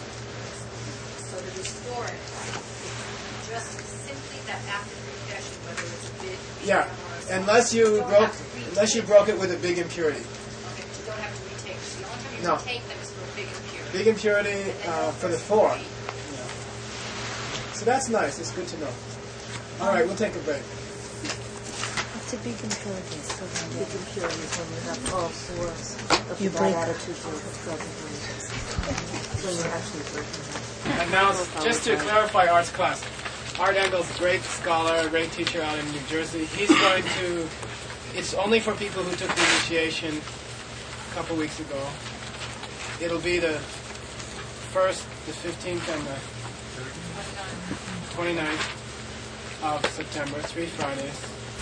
[SPEAKER 10] to restore it, just simply that after confession, whether it's a big
[SPEAKER 1] unless you broke it with a big impurity.
[SPEAKER 10] Okay, but you don't have to retake. So the only time you retake them is for a big impurity.
[SPEAKER 1] Big impurity for the 4. Yeah. So that's nice. It's good to know. All right, we'll take a break.
[SPEAKER 9] What's a big impurity? So
[SPEAKER 12] big impurity is when you have all 4 of the bad attitudes or broken beliefs. When you're actually breaking them.
[SPEAKER 1] And now, just to clarify Art's class, Art Engel's a great scholar, a great teacher out in New Jersey. He's going to, it's only for people who took the initiation a couple weeks ago. It'll be the 1st, the 15th, and the 29th of September, 3 Fridays.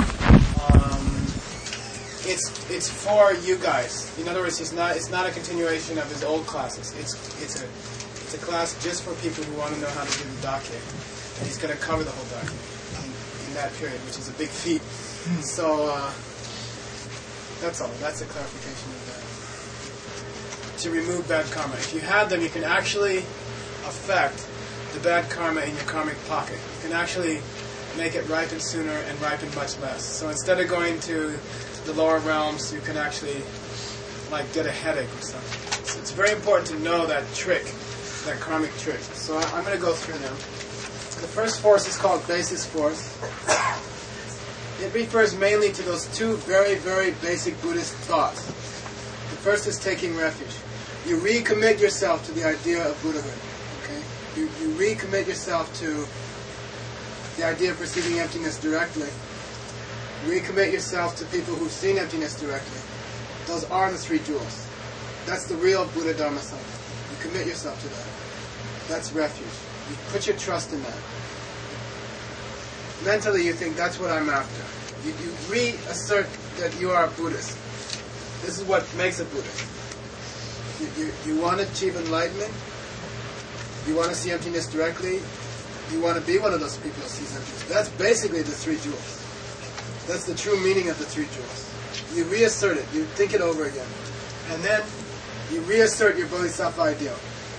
[SPEAKER 1] It's for you guys. In other words, it's not a continuation of his old classes. It's a class just for people who want to know how to do the dake. And he's going to cover the whole dake in that period, which is a big feat. So that's all. That's a clarification of that. To remove bad karma. If you have them, you can actually affect the bad karma in your karmic pocket. You can actually make it ripen sooner and ripen much less. So instead of going to the lower realms, you can actually get a headache or something. So it's very important to know that trick, that karmic trick. So I'm going to go through them. The first force is called basis force. It refers mainly to those 2 very, very basic Buddhist thoughts. The first is taking refuge. You recommit yourself to the idea of Buddhahood. Okay? You recommit yourself to the idea of perceiving emptiness directly. Recommit yourself to people who've seen emptiness directly. Those are the 3 jewels. That's the real Buddha Dharma Sangha. You commit yourself to that. That's refuge. You put your trust in that. Mentally, you think that's what I'm after. You reassert that you are a Buddhist. This is what makes a Buddhist. You want to achieve enlightenment. You want to see emptiness directly. You want to be one of those people who sees emptiness. That's basically the 3 jewels. That's the true meaning of the 3 jewels. You reassert it. You think it over again. And then you reassert your bodhisattva ideal.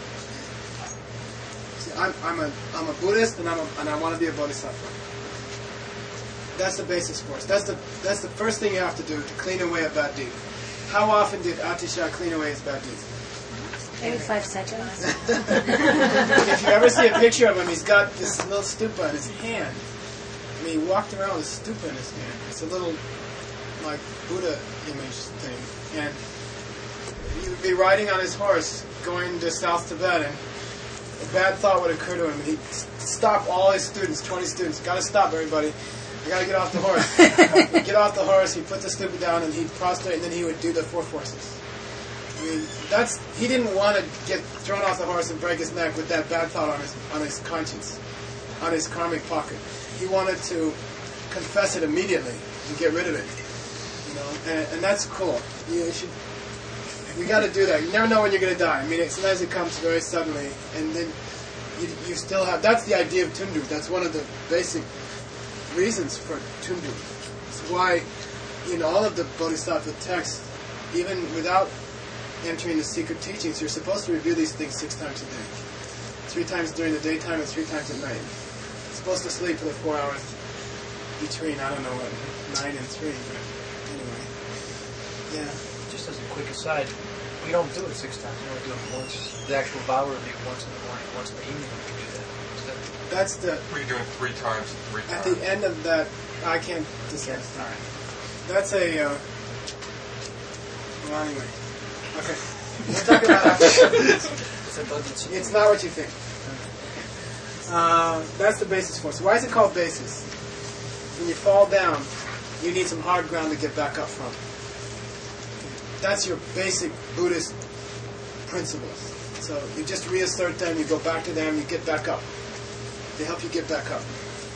[SPEAKER 1] See, I'm a Buddhist and I want to be a bodhisattva. That's the basis for us. That's the first thing you have to do to clean away a bad deed. How often did Atisha clean away his bad deeds?
[SPEAKER 9] Maybe 5 seconds.
[SPEAKER 1] If you ever see a picture of him, he's got this little stupa in his hand. I mean, he walked around with a stupa in his hand. It's a little, like, Buddha image thing. And he would be riding on his horse going to South Tibet, and a bad thought would occur to him. He'd stop all his students, 20 students. Got to stop, everybody. I got to get off the horse. He'd get off the horse, he'd put the stupa down, and he'd prostrate, and then he would do the 4 forces. I mean, he didn't want to get thrown off the horse and break his neck with that bad thought on his conscience, on his karmic pocket. He wanted to confess it immediately and get rid of it. You know, and that's cool. We got to do that. You never know when you're going to die. I mean, sometimes it comes very suddenly, and then you still have. That's the idea of Tundu. That's one of the basic reasons for Tundu. It's why in all of the Bodhisattva texts, even without entering the secret teachings, you're supposed to review these things 6 times a day. 3 times during the daytime and 3 times at night. You're supposed to sleep for the 4 hours between, I don't know what, 9 and 3, but anyway. Yeah.
[SPEAKER 4] Just as a quick aside, we don't do it 6 times. We only do it once. The actual vow review once in the morning, once in the evening. We can do that.
[SPEAKER 1] That's the...
[SPEAKER 5] We're doing 3 times, 3 times.
[SPEAKER 1] At the end of that, I can't decide. All right. That's a... well, anyway. Okay. We'll talk about it's not what you think. That's the basis for it. So why is it called basis? When you fall down, you need some hard ground to get back up from. That's your basic Buddhist principles. So you just reassert them, you go back to them, you get back up. They help you get back up.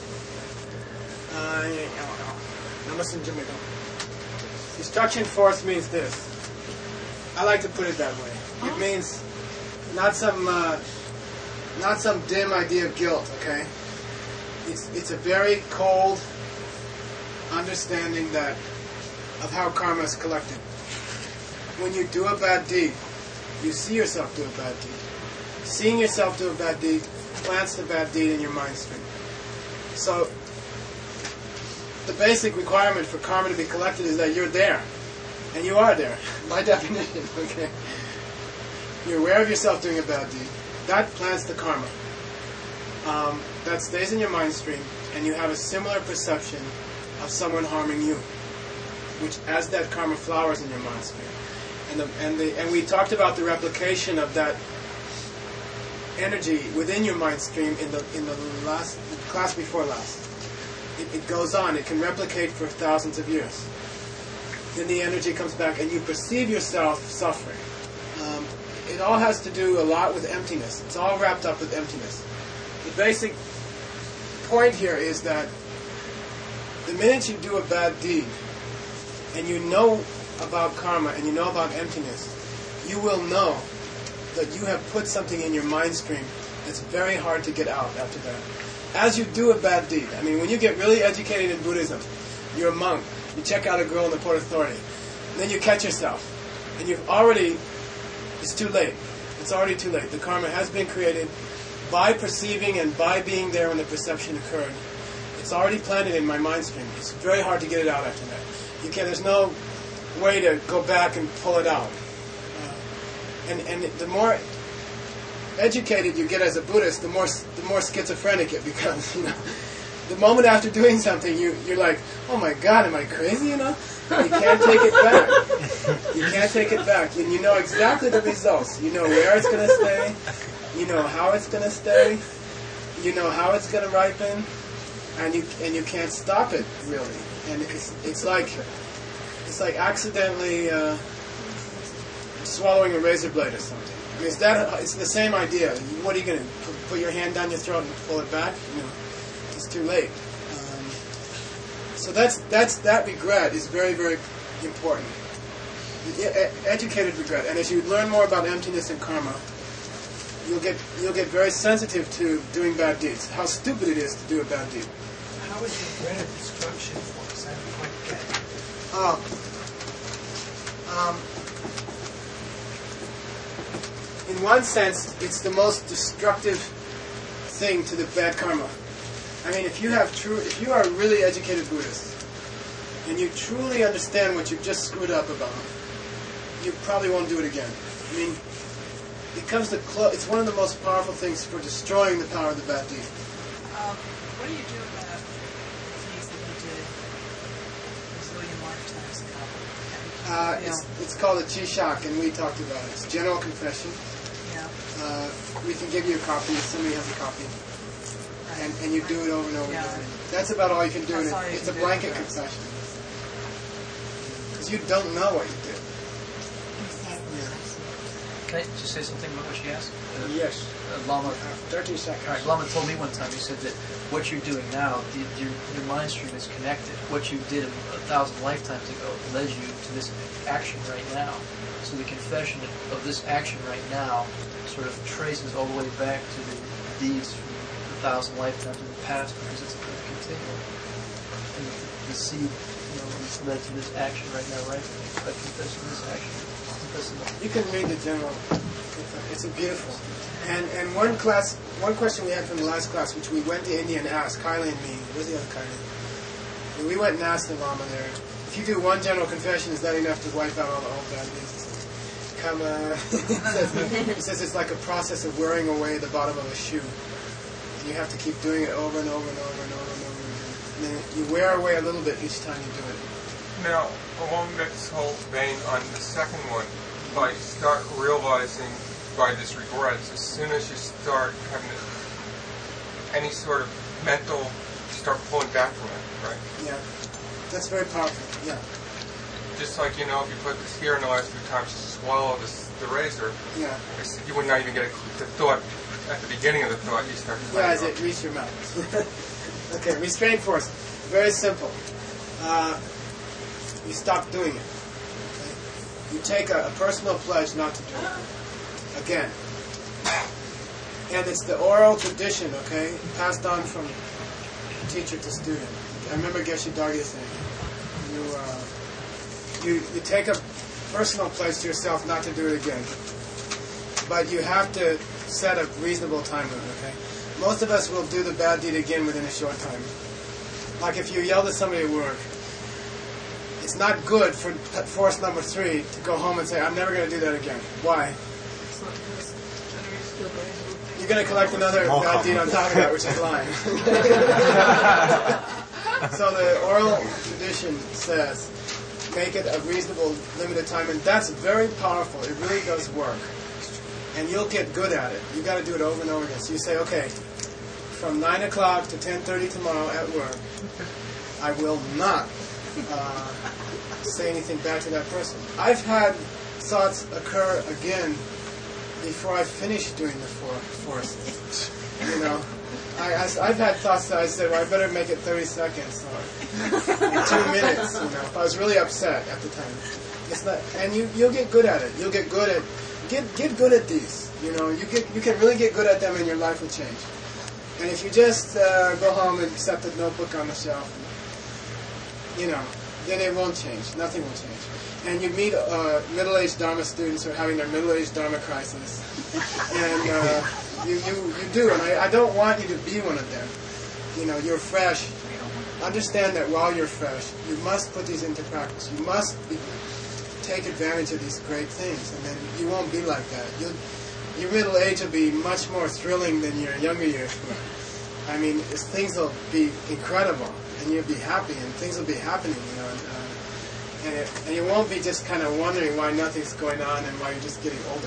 [SPEAKER 1] Instruction force means this. I like to put it that way. It means not some dim idea of guilt, okay? It's a very cold understanding of how karma is collected. When you do a bad deed, you see yourself do a bad deed. Seeing yourself do a bad deed plants the bad deed in your mind stream. So the basic requirement for karma to be collected is that you're there. And you are there, by definition, okay? You're aware of yourself doing a bad deed. That plants the karma. That stays in your mind stream, and you have a similar perception of someone harming you, which as that karma flowers in your mind stream. And we talked about the replication of that energy within your mind stream in the last class before last. It goes on. It can replicate for thousands of years. Then the energy comes back, and you perceive yourself suffering. It all has to do a lot with emptiness. It's all wrapped up with emptiness. The basic point here is that the minute you do a bad deed, and you know about karma, and you know about emptiness, you will know that you have put something in your mind stream that's very hard to get out after that. As you do a bad deed, I mean, when you get really educated in Buddhism, you're a monk, you check out a girl in the Port Authority, and then you catch yourself, and it's too late. It's already too late. The karma has been created by perceiving and by being there when the perception occurred. It's already planted in my mind stream. It's very hard to get it out after that. There's no way to go back and pull it out. And the more educated you get as a Buddhist, the more schizophrenic it becomes. The moment after doing something, you're like, oh my God, am I crazy? You can't take it back. You can't take it back, and you know exactly the results. You know where it's going to stay. You know how it's going to stay. You know how it's going to ripen, and you can't stop it really. And it's like accidentally swallowing a razor blade or something. I mean, it's the same idea. What are you going to put your hand down your throat and pull it back? It's too late. So that regret is very, very important. Educated regret, and as you learn more about emptiness and karma, you'll get very sensitive to doing bad deeds. How stupid it is to do a bad deed.
[SPEAKER 3] How is the dread of destruction force? I don't quite get it.
[SPEAKER 1] In one sense, it's the most destructive thing to the bad karma. I mean, if you are a really educated Buddhist, and you truly understand what you've just screwed up about, you probably won't do it again. I mean, it's one of the most powerful things for destroying the power of the bad deed.
[SPEAKER 6] What do you do about the piece that you did a zillion lifetimes ago?
[SPEAKER 1] It's called a Chishak, and we talked about it. It's general confession.
[SPEAKER 6] Yeah.
[SPEAKER 1] We can give you a copy if somebody has a copy. And you do it over and over again. That's about all you can do. It's a blanket confession. Because you don't know what you did.
[SPEAKER 4] Can I just say something about what she asked?
[SPEAKER 1] Yes.
[SPEAKER 4] Lama.
[SPEAKER 1] 30 seconds.
[SPEAKER 4] All right, Lama told me one time, he said that what you're doing now, your mind stream is connected. What you did 1,000 lifetimes ago led you to this action right now. So the confession of this action right now sort of traces all the way back to the deeds from 1,000 lifetimes in the past, because it's a continuum. And the seed, led to this action right now, right? By confessing this action.
[SPEAKER 1] You can read the general. It's beautiful. And one question we had from the last class, which we went to India and asked, Kylie and me, where's the other Kylie? And we went and asked the Lama there, if you do one general confession, is that enough to wipe out all the old bad deeds? Come on. He says it's like a process of wearing away the bottom of a shoe. And you have to keep doing it over and over and over and over and over again. And then you wear away a little bit each time you do it.
[SPEAKER 5] Now, along this whole vein on the second one, like start realizing by this regrets, as soon as you start having any sort of mental, you start pulling back from it, right?
[SPEAKER 1] Yeah, that's very powerful, yeah.
[SPEAKER 5] Just like, if you put this here in the last few times, you swallow the razor,
[SPEAKER 1] yeah.
[SPEAKER 5] You would not even get the thought, at the beginning of the thought, you start
[SPEAKER 1] to as it reaches your mouth. Okay, restraint force, very simple. You stop doing it. Okay? You take a personal pledge not to do it. Again. And it's the oral tradition, okay, passed on from teacher to student. I remember Geshe Dargya saying, you take a personal pledge to yourself not to do it again. But you have to set a reasonable time limit, okay? Most of us will do the bad deed again within a short time. Like if you yelled at somebody at work, it's not good for force number 3 to go home and say, I'm never going to do that again. Why? You're going to collect another bad deed on top of that, which is lying. So the oral tradition says, make it a reasonable, limited time, and that's very powerful. It really does work. And you'll get good at it. You've got to do it over and over again. So you say, okay, from 9 o'clock to 10:30 tomorrow at work, I will not say anything bad to that person. I've had thoughts occur again before I finish doing the force. I've had thoughts that I said, well, I better make it 30 seconds or 2 minutes. If I was really upset at the time, it's not. And you'll get good at it. You'll get good at get good at these. You can really get good at them, and your life will change. And if you just go home and set the notebook on the shelf, then it won't change. Nothing will change. And you meet middle-aged Dharma students who are having their middle-aged Dharma crisis. And you do. And I don't want you to be one of them. You're fresh. Understand that while you're fresh, you must put these into practice. You must take advantage of these great things. And then you won't be like that. Your middle age will be much more thrilling than your younger years were. I mean, things will be incredible. And you'll be happy, and things will be happening, and you won't be just kind of wondering why nothing's going on and why you're just getting older.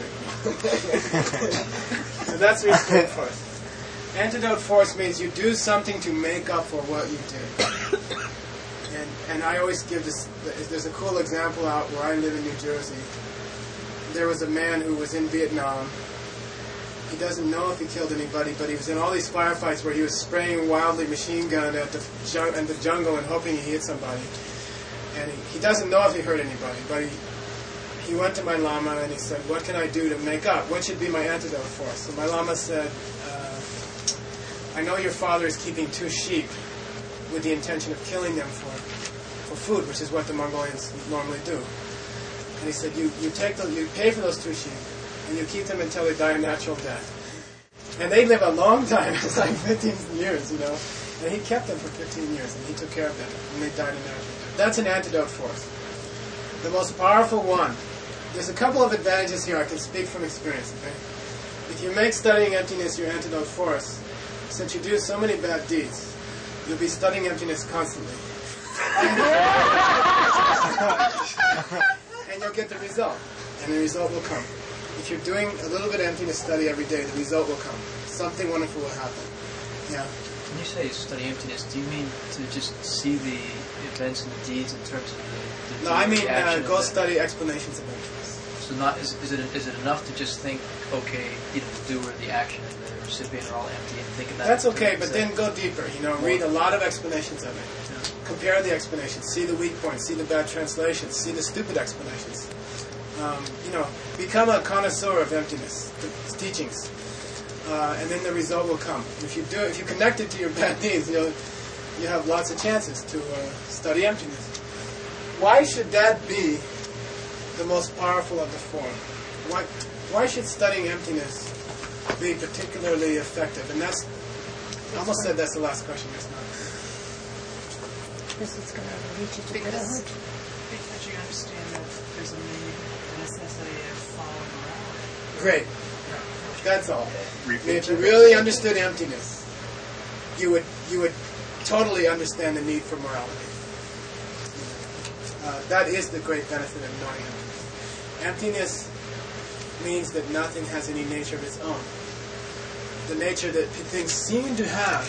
[SPEAKER 1] So that's restraint force. Antidote force means you do something to make up for what you did. And I always give this. There's a cool example out where I live in New Jersey. There was a man who was in Vietnam. He doesn't know if he killed anybody, but he was in all these firefights where he was spraying wildly machine gun at the jungle and hoping he hit somebody. And he doesn't know if he hurt anybody, but he went to my Lama and he said, what can I do to make up? What should be my antidote for? So my Lama said, I know your father is keeping 2 sheep with the intention of killing them for food, which is what the Mongolians normally do. And he said, you pay for those 2 sheep, and you keep them until they die a natural death. And they live a long time. It's like 15 years, you know. And he kept them for 15 years, and he took care of them, and they died a natural death. That's an antidote force. The most powerful one. There's a couple of advantages here. I can speak from experience. Okay? If you make studying emptiness your antidote force, since you do so many bad deeds, you'll be studying emptiness constantly. And you'll get the result. And the result will come. If you're doing a little bit of emptiness study every day, the result will come. Something wonderful will happen. Yeah.
[SPEAKER 4] When you say study emptiness, do you mean to just see the events and the deeds in terms of the
[SPEAKER 1] No, I mean go
[SPEAKER 4] of
[SPEAKER 1] study explanations of emptiness.
[SPEAKER 4] So not is it enough to just think, okay, either the doer, the action, and the recipient are all empty, and think of that?
[SPEAKER 1] That's okay, but then go deeper. You know, read a lot of explanations of it.
[SPEAKER 4] Yeah.
[SPEAKER 1] Compare the explanations. See the weak points. See the bad translations. See the stupid explanations. You know, become a connoisseur of emptiness, the teachings, and then the result will come. If you connect it to your bad deeds, you have lots of chances to study emptiness. Why should that be the most powerful of the four? Why should studying emptiness be particularly effective? And I almost said that's the last question. It's not.
[SPEAKER 9] This is going to lead you to
[SPEAKER 6] Because you understand that there's a need, a necessity of following morality.
[SPEAKER 1] Great. That's all. I mean, if you really understood emptiness, you would totally understand the need for morality. That is the great benefit of knowing emptiness. Emptiness means that nothing has any nature of its own. The nature that things seem to have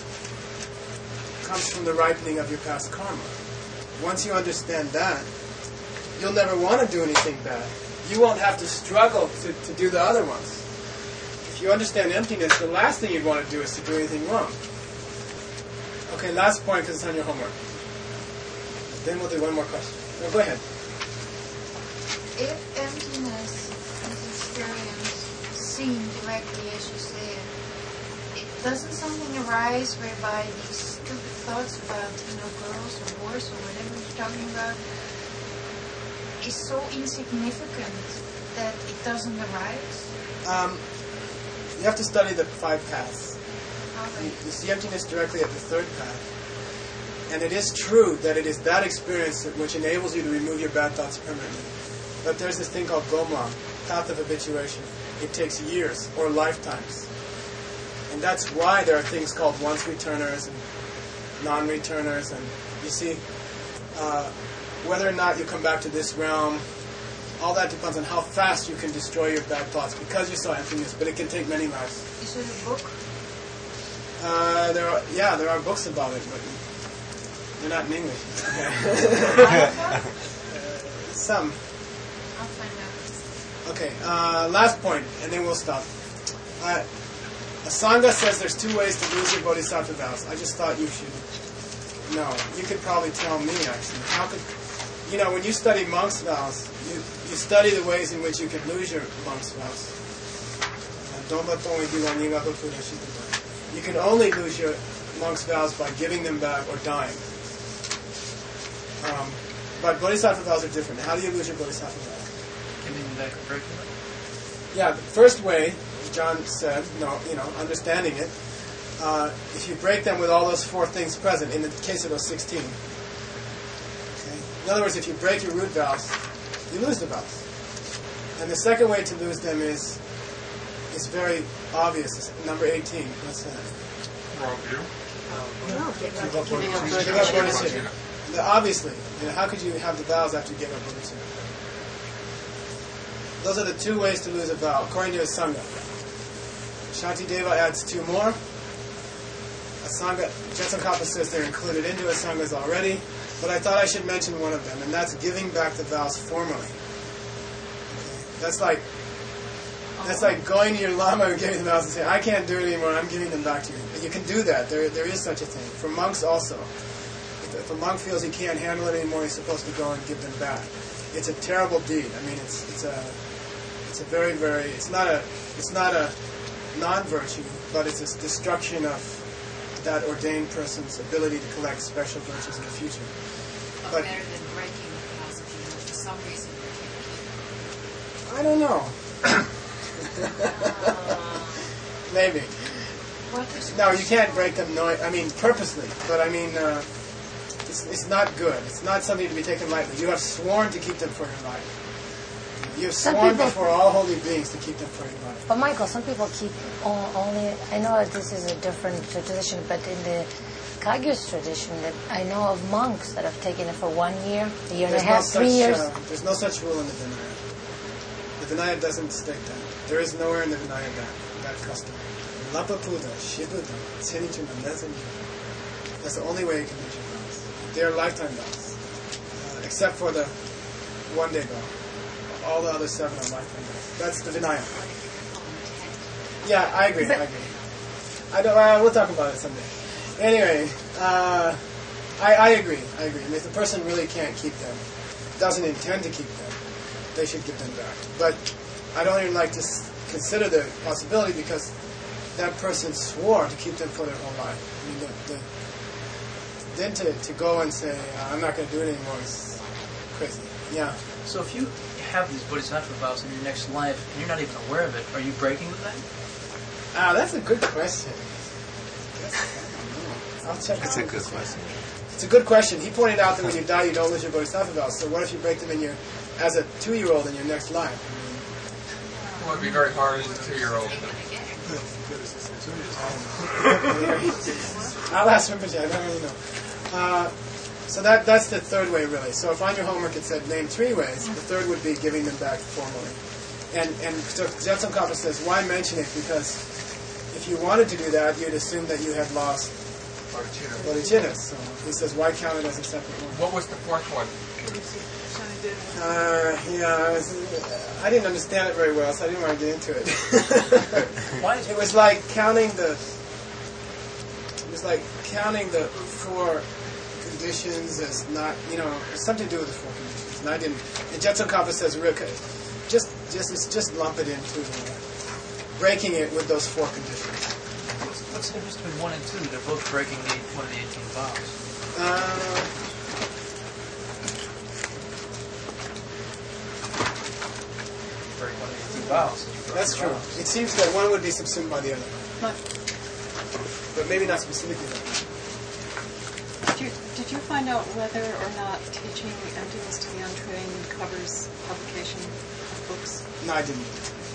[SPEAKER 1] comes from the ripening of your past karma. Once you understand that, you'll never want to do anything bad. You won't have to struggle to do the other ones. If you understand emptiness, the last thing you'd want to do is to do anything wrong. Okay, last point because it's on your homework. Then we'll do one more question. No, go ahead.
[SPEAKER 2] If emptiness is experienced, seen directly as you say it, doesn't something arise whereby these stupid thoughts about, girls or boys or whatever you're talking about is so insignificant that it doesn't arise?
[SPEAKER 1] You have to study the 5 paths.
[SPEAKER 2] Okay.
[SPEAKER 1] You see emptiness directly at the 3rd path. And it is true that it is that experience which enables you to remove your bad thoughts permanently. But there's this thing called Gomla, path of habituation. It takes years or lifetimes. And that's why there are things called once-returners and non-returners. And you see, whether or not you come back to this realm, all that depends on how fast you can destroy your bad thoughts because you saw emptiness, but it can take many lives.
[SPEAKER 2] Is it a book?
[SPEAKER 1] There are books about it, but they're not in English. Some.
[SPEAKER 2] I'll find out.
[SPEAKER 1] Okay, last point, and then we'll stop. Asanga says there's 2 ways to lose your bodhisattva vows. I just thought you should know. You could probably tell me, actually. When you study monks' vows, you study the ways in which you can lose your monks' vows. You can only lose your monks' vows by giving them back or dying. But bodhisattva vows are different. How do you lose your bodhisattva vows?
[SPEAKER 4] Giving them back or breaking them?
[SPEAKER 1] Yeah, the first way, as John said, understanding it, if you break them with all those 4 things present, in the case of those 16. Okay? In other words, if you break your root vows, you lose the vows. And the second way to lose them is very obvious. It's number 18. What's that?
[SPEAKER 5] Worldview.
[SPEAKER 7] Give up bodhicitta.
[SPEAKER 1] Give up bodhicitta. Obviously, how could you have the vows after you give up bodhicitta? Those are the 2 ways to lose a vow, according to Asanga. Shantideva adds 2 more. Asanga, Jetsun says they're included into Asangas already, but I thought I should mention one of them, and that's giving back the vows formally. Okay. That's like going to your lama and giving the vows and saying, I can't do it anymore, I'm giving them back to you. But you can do that. There is such a thing. For monks also. If a monk feels he can't handle it anymore, he's supposed to go and give them back. It's a terrible deed. I mean, it's a very, very, it's not a non-virtue, but it's a destruction of that ordained person's ability to collect special virtues in the future.
[SPEAKER 11] Better than breaking the vows if you know for some reason breaking
[SPEAKER 1] I don't know. Maybe. No, you can't break them purposely. But it's not good. It's not something to be taken lightly. You have sworn to keep them for your life. You have sworn before all holy beings to keep them for your life.
[SPEAKER 9] But Michael, some people keep only, I know that this is a different tradition, but in the Kagyus tradition, that I know of monks that have taken it for 1 year, a year and a half, 3 years.
[SPEAKER 1] There's no such rule in the Vinaya. The Vinaya doesn't state that. There is nowhere in the Vinaya that custom. Lapa Puda, Shibuda, Tsenichuma, Nezenju. That's the only way you can do your vows. They're lifetime vows. Except for the one-day vow. All the other 7 are lifetime vows. That's the Vinaya. Yeah, I agree. We'll talk about it someday. Anyway, I agree. And if the person really can't keep them, doesn't intend to keep them, they should give them back. But I don't even like to consider the possibility because that person swore to keep them for their whole life. Then to go and say, I'm not going to do it anymore is crazy. Yeah.
[SPEAKER 4] So if you have these bodhisattva vows in your next life and you're not even aware of it, are you breaking with that?
[SPEAKER 1] That's a good question. I'll check.
[SPEAKER 13] That's a good question.
[SPEAKER 1] It's a good question. He pointed out that when you die, you don't lose your bodhisattva vows. So what if you break them as a 2-year-old in your next life?
[SPEAKER 5] Well, it'd be very hard as a 2-year-old.
[SPEAKER 1] I'll ask Rinpoche. I don't really know. So that's the third way, really. So if on your homework it said name 3 ways, the third would be giving them back formally. And so Jetsun-Kappa says, why mention it? Because if you wanted to do that, you'd assume that you had lost bodhicitta. So he says, why count it as a separate one?
[SPEAKER 5] What was the 4th one?
[SPEAKER 1] I didn't understand it very well, so I didn't want to get into it. It was like counting the 4 conditions as not, it's something to do with the 4 conditions. And I didn't. And Jetsun-Kappa says, just lump it into breaking it with those 4 conditions.
[SPEAKER 4] What's the difference between 1 and 2? They're both breaking one of the 18 vows. Break one of the 18 vows.
[SPEAKER 1] That's true. It seems that one would be subsumed by the other. But maybe not specifically that.
[SPEAKER 6] Did you find out whether or not teaching emptiness to the untrained covers publication of books?
[SPEAKER 1] No, I didn't.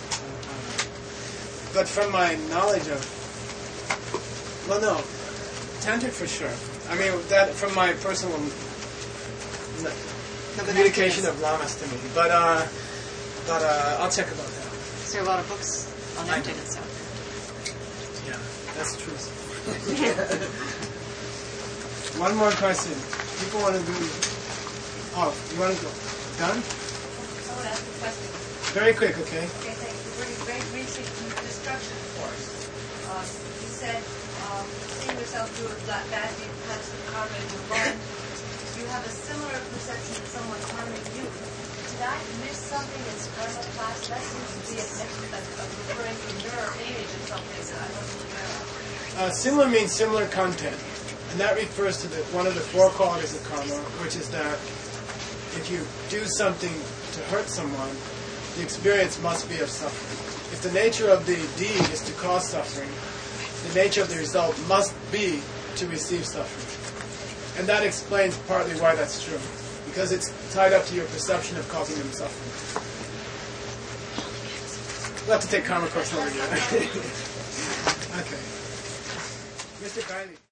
[SPEAKER 1] But from my knowledge of... Well, no. Tantric for sure. That from my personal communication of lamas to me. But I'll check about that.
[SPEAKER 6] Is there a lot of books on emptiness out there?
[SPEAKER 1] Yeah, that's true. One more question. People want to do... Oh, you want to go? Done?
[SPEAKER 10] I want to ask a question.
[SPEAKER 1] Very quick, okay?
[SPEAKER 10] Okay, thank you. Very basic destruction course. You said seeing yourself do a bad deed, pass the karma, and move on. You have a similar perception of someone harming you. Did I miss something in karma class? That seems to be referring to your image of something that I wasn't aware of.
[SPEAKER 1] Similar means similar content. And that refers to one of the 4 qualities of karma, which is that if you do something to hurt someone, the experience must be of suffering. If the nature of the deed is to cause suffering, the nature of the result must be to receive suffering. And that explains partly why that's true, because it's tied up to your perception of causing them suffering. We'll have to take karma course over here. Okay. Mr. Kiley.